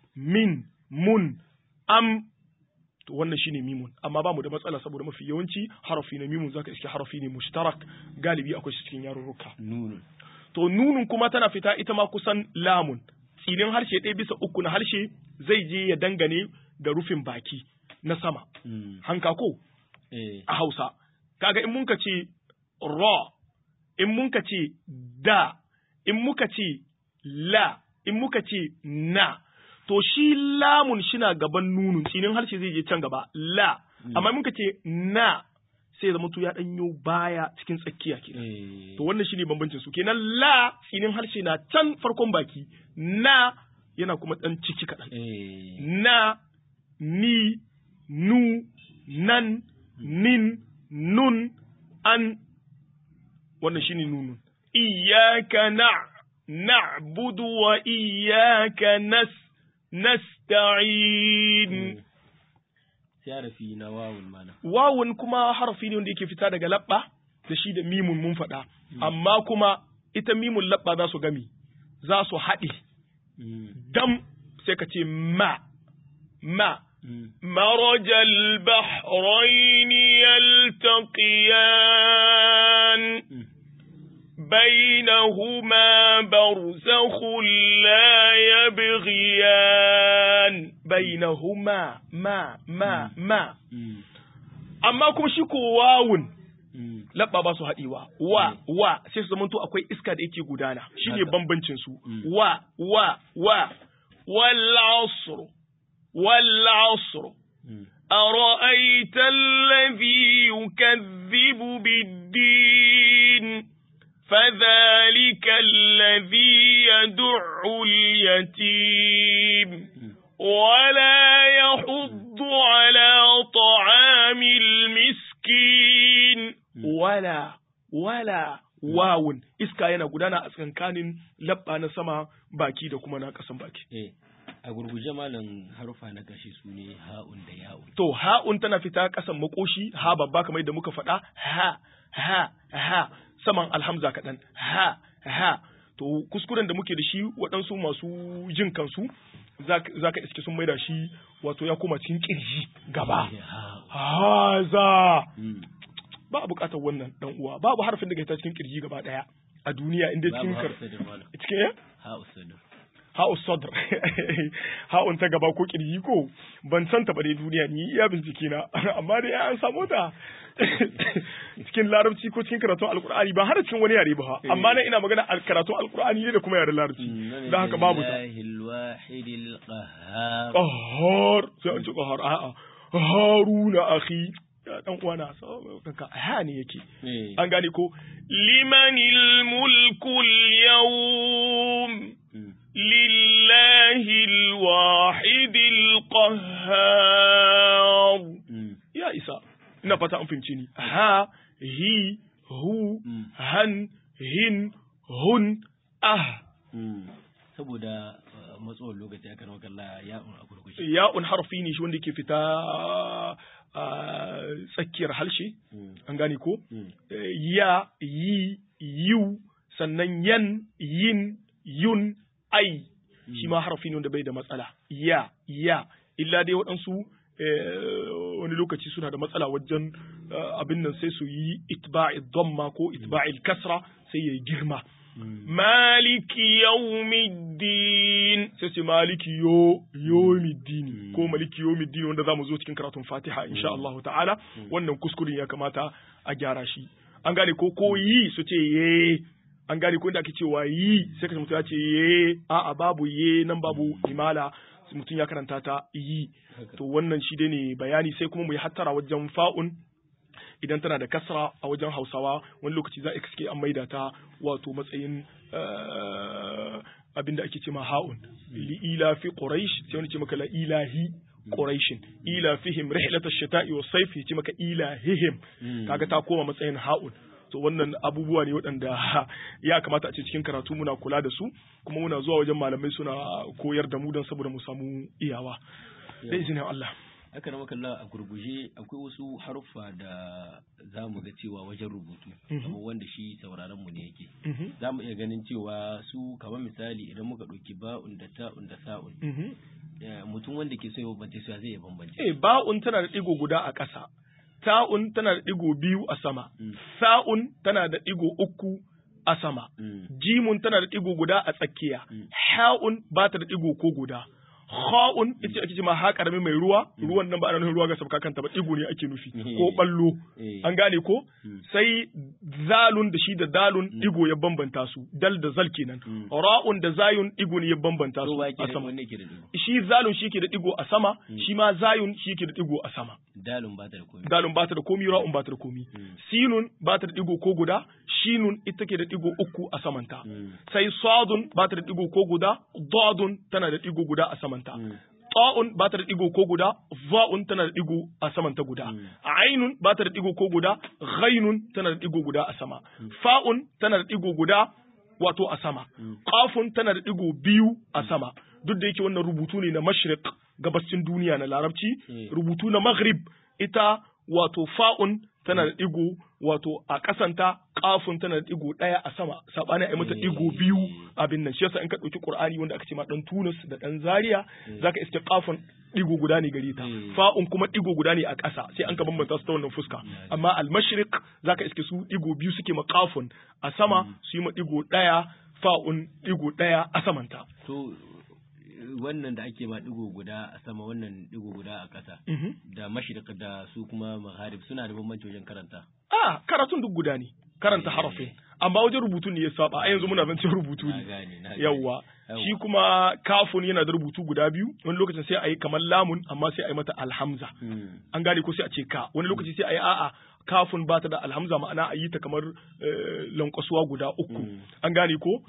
min mun am to wannan shine mimun amma ba mu da matsala saboda mafi yawanci harafi na mimun zaka iske harafi ne mushtarak galibi akwai shi cikin yarurruka nunun to nunun kuma tana fita ita ma kusan lamun tsinin harshe ɗaya bisa uku na harshe zai je ya dangane da rufin baki na sama mm. hanka ko eh. a Hausa kaga in munka ce ra in munka ce da in muka ce la in muka ce na to shi lamun shina gaban nunun tsinin harshe zai je can gaba la mm. amma muka ce na sai zama to ya danyo baya cikin tsakiya kenan eh. to wannan shine bambancin su kenan la tsinin harshe na can farkon baki na yana kuma dan ciki kadan eh. na ni nu nan nin nun an wannan shine nunun iyyaka na na'budu wa iyyaka nas nasta'in mm. sai harafi na wawun mana wawun kuma harafi ne wanda yake fita daga labba da shi da mimun mun faɗa mm. amma kuma ita mimun labba za su gami za su haɗe mm. dam sai ka ce ma ma mm. marajal bahraini yaltaqiyan mm. بينهما برزخ لا يبغيان بينهما ما ما ما amma kuma shi ko wawun labba ba su haɗewa wa wa sai su zamanto akwai iska da yake gudana shine bambancin su wa wa wa wal asr wal asr ara'aita alladhi yukadhibu bid-din فذلك الذي يدع اليتيم ولا يحض على طعام المسكين ولا ولا wawun iska yana gudana a tsakankanin labba na sama baki da kuma na kasan baki eh a gurguje malam harufa na kashi su ne ha'un da ya'un to ha'un tana fita kasan makoshi ha babba kamar yadda muka faɗa ha ha ha saman alhamza kaɗan ha ha to kuskuren da muke da shi waɗansu masu jin kansu za ka iske sun maida shi wato ya koma cikin ƙirji gaba haza ba a buƙatar wannan dan uwa babu harfin da ke ta cikin ƙirji gaba ɗaya a duniya inda cikin kar cikin ha'u sadr ha'un ta gaba ko ƙirji ko ban san ta ba dai duniya ni iya bincike na amma dai an samu ta cikin larabci ko cikin karatun alkur'ani ba har cikin wani yare ba amma nan ina magana karatun alkur'ani ne da kuma yaren larabci dan haka babu ta qahhar sai an ce qahhar a'a haruna akhi ya dan uwana kanka ha ne yake an gane ko limanil mulkul yawm lillahi alwahidil qahhar ya isa ina fata an fahimci ni ha hi hu han hin hun ah saboda matsowar lokaci aka nawa kalla ya'un a gurguje ya'un harfi ne shi wanda yake fita a tsakiyar halshe an gane ko ya yi yu sannan yan yin yun ai shi ma harfi ne wanda bai da matsala ya ya illa dai waɗansu wani lokaci suna da matsala wajen abin nan sai su yi itba'i dhamma ko itba'i kasra sai ya girma maliki yawmiddin sai ce maliki yo yawmiddin ko maliki yawmiddin wanda zamu zo cikin karatun Fatiha insha Allah ta'ala wannan kuskuren ya kamata a gyara shi an gane ko ko yi su ce ye an gane ko inda ake cewa yi sai ka mutum ya ce ye a'a babu ye nan babu imala mutum ya karanta ta yi to wannan shi dai ne bayani sai kuma mu yi hattara wajen fa'un idan tana da kasra a wajen Hausawa wani lokaci za a iske an maida ta wato matsayin abinda ake ce ma ha'un li ila fi quraish sai wani ce maka la ilahi quraishin ila fihim rihlatash shita'i was sayf ce maka ilahihim kaga ta koma matsayin ha'un to wannan abubuwa ne waɗanda ya kamata a ce cikin karatu muna kula da su kuma muna zuwa wajen malamai suna koyar da mu don saboda mu samu iyawa da izinin Allah haka na makalla a gurguje akwai wasu haruffa da za mu ga cewa wajen rubutu kamar wanda shi sauraron mu ne yake za mu iya ganin cewa su kamar misali idan muka ɗauki ba'un da ta'un da sa'un mutum wanda ke so ya bambance su zai bambance eh ba'un tana da digo guda a ƙasa, ta'un tana da digo biyu a sama, sa'un tana da digo uku a sama, jimun tana da digo guda a tsakiya, ha'un ba ta da digo ko guda, kha'un ita ake cewa ha karami mai ruwa, ruwan nan ba ana nufin ruwa ga sabka kanta ba, digo ne ake nufi ko ballo, an gane ko? Sai zalun da shi da dalun digo ya bambanta su, dal da zal kenan, ra'un da zayun digo ne ya bambanta su a sama. Shi zalun shi ke da digo a sama, shi ma zayun shi ke da digo a sama. Dalun ba ta da komi. Dalun ba ta da komi, ra'un ba ta da komi. Sinun ba ta da digo ko guda, shinun ita ke da digo uku a samanta. Sai sadun ba ta da digo ko guda, dadun tana da digo guda a samanta. Ta'un ba ta da digo ko guda, va'un tana da digo a samanta guda. Ainun ba ta da digo ko guda, ghainun tana da digo guda a sama. Fa'un tana da digo guda wato a sama. Qafun tana da digo biyu a sama. Duk da yake wannan rubutu ne na mashriq, gabascin duniya na larabci, rubutu na maghrib ita wato fa'un tana da digo wato a kasanta, kafun tana da digo daya a sama, sabani ai mata digo biyu abin nan. Shi yasa in ka dauki Qur'ani wanda aka ce ma dan Tunis da dan Zaria zaka iske kafun digo guda ne gare ta, fa'un kuma digo guda ne a ƙasa, sai an ka bambanta su ta wannan fuska. Amma al-mashriq zaka iske su digo biyu suke ma kafun a sama, su yi ma digo daya, fa'un digo daya a samanta. To wannan da ake ma digo guda a sama, wannan digo guda a ƙasa, da mashriq da su kuma magharib suna da bambanci wajen karanta. Ah, karatun duk guda ne, karanta harafin, amma wajen rubutu ne ya saba. A yanzu muna zancen rubutu ne. Yawwa. Shi kuma kafun yana da rubutu guda biyu, wani lokacin sai a yi kamar lamun amma sai a yi mata alhamza. An gane ko sai a ce ka, wani lokaci sai a yi a'a kafun ba ta da alhamza, ma'ana a yi ta kamar lankwasuwa guda uku. An gane ko?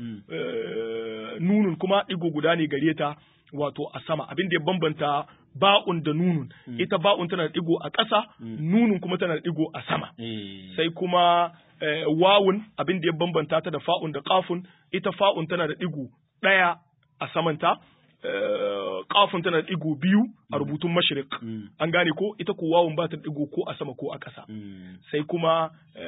Nunun kuma digo guda ne gare ta wato a sama, abin da ya bambanta ba'un da nunun. Ita ba'un tana da digo a ƙasa, nunun kuma tana da digo a sama. Sai kuma wawun, abin da ya bambanta ta da fa'un da kafun, ita fa'un tana da digo ɗaya a samanta, kafun tana da digo biyu a rubutun mashriq. An gane ko? Ita ko wawun ba ta da digo ko a sama ko a ƙasa. Sai kuma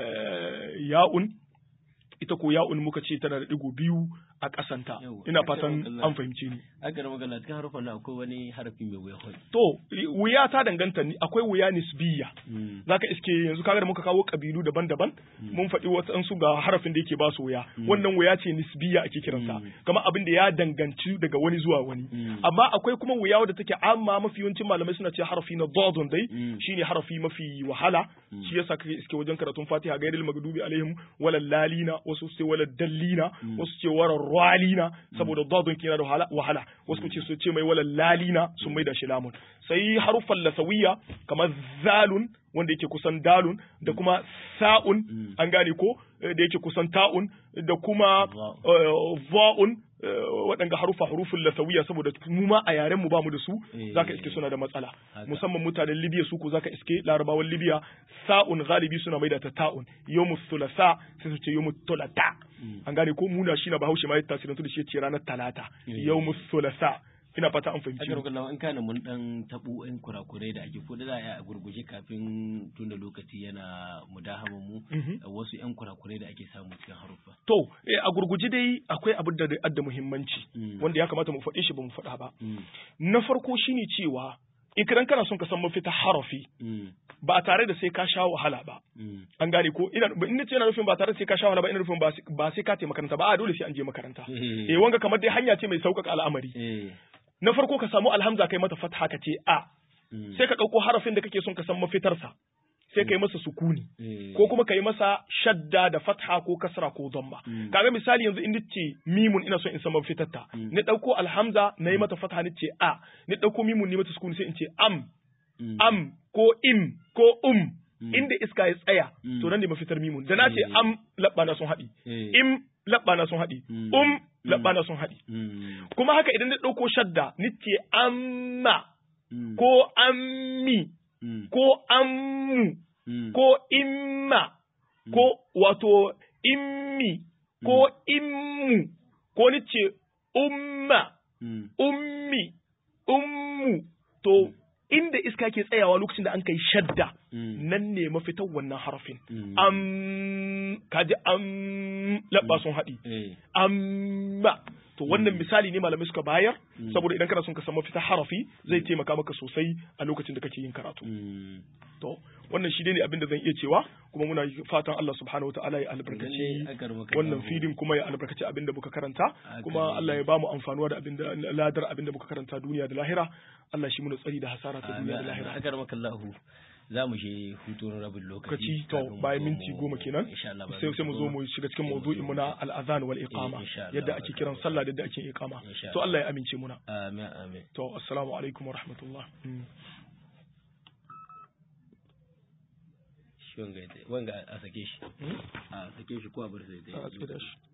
ya'un, ita ko ya'un muka ce tana da digo biyu a ƙasanta. Ina fatan an fahimci ni. Aka da magana cikin harufan nan akwai wani harafi mai wuya hoi. To, wuya ta danganta ni, akwai wuya nisbiya. Zaka iske yanzu kaga da muka kawo kabilu daban-daban, mun faɗi wasu ga harafin da yake ba su wuya. Wannan wuya ce nisbiya ake kiransa. Kamar abin da ya danganci daga wani zuwa wani. Amma akwai kuma wuya wadda take amma mafi yawancin malamai suna ce harafi na dadun dai, shine harafi mafi wahala. Shi yasa kake iske wajen karatun Fatiha gairil magdubi alaihim walal lalina, wasu ce walal dallina, wasu ce warar walina, saboda dadun kina da wahala. Wasu ce su ce mai walal lalina sun mai da shi lamun. Sai haruffan lasawiya kamar zalun wanda yake kusan dalun, da kuma sa'un, an gane ko, da yake kusan ta'un, da kuma va'un, waɗanga harufa hurufun lasawiya, saboda mu ma a yaren mu bamu da su, zaka iske suna da matsala. Musamman mutanen Libya su ko zaka iske larabawan Libya sa'un galibi suna maida ta ta'un, yawmus thulatha sai su ce yawmut thulatha. An gane ko, muna shi na Bahaushe ma ya tasirantu da shi ya ce ranar talata, yawmus thulatha. Ina fata an fahimci. Aka rubuta in kana mun dan tabo ɗan kurakurai da ake ko da za a gurguje kafin tunda lokaci yana mudahaman mu, wasu ƴan kurakurai da ake samu cikin haruffa. To, a gurguje dai akwai abin da adda muhimmanci wanda ya kamata mu faɗe shi ba mu faɗa ba. Na farko shine cewa ikiran kana son ka san mafita harafi ba tare da sai ka sha wahala ba. An gane ko, ina ina ce ina nufin ba tare da sai ka sha wahala ba, ina nufin ba sai ka taimaka makaranta ba, a dole sai an je makaranta. Eh wanga kamar dai hanya ce mai sauƙaƙa al'amari. Na farko ka samu alhamza kai mata fatha ka ce a, sai ka ɗauko harafin da kake son ka san mafitarsa, sai ka yi masa sukuni, ko kuma ka yi masa shadda da fatha ko kasra ko dhamma. Kaga misali yanzu in ce mimun ina son in san mafitarta, ni ɗauko alhamza na yi mata fatha ni ce a, ni ɗauko mimun ni mata sukuni sai in ce am, am ko im ko um. Inda iska ya tsaya to nan ne mafitar mimun. Da na ce am labba na sun haɗi, im labba na sun haɗi, um labba na sun haɗi. Kuma haka idan na ɗauko shadda ni ce amma ko ammi ko ammu ko imma ko wato immi ko immu ko ni ce umma ummi ummu, to inda iska ke tsayawa lokacin da an kai shadda nan ne mafitar wannan harafin am kaji am labba sun haɗi amma to wannan misali ne malamai suka bayar saboda idan kana son ka san mafita harafi zai taimaka maka sosai a lokacin da kake yin karatu to wannan shi ne abin da zan iya cewa kuma muna fatan Allah subhanahu wataala ya albarkaci wannan filin kuma ya albarkaci abin da muka karanta kuma Allah ya bamu amfanuwa da abin da ladar abin da muka karanta duniya da lahira Allah shi muna tsari da hasara ta duniya da lahira agar makallahu za mu je hutun rabin lokaci to bayan minti goma kenan sai sai mu zo mu shiga cikin mawdu'in mu na al-adhan wal iqama yadda ake kiran sallah da yadda ake iqama to Allah ya amince muna amin amin to assalamu alaikum wa rahmatullah shi wanga a sake shi a sake shi ko a bar sai dai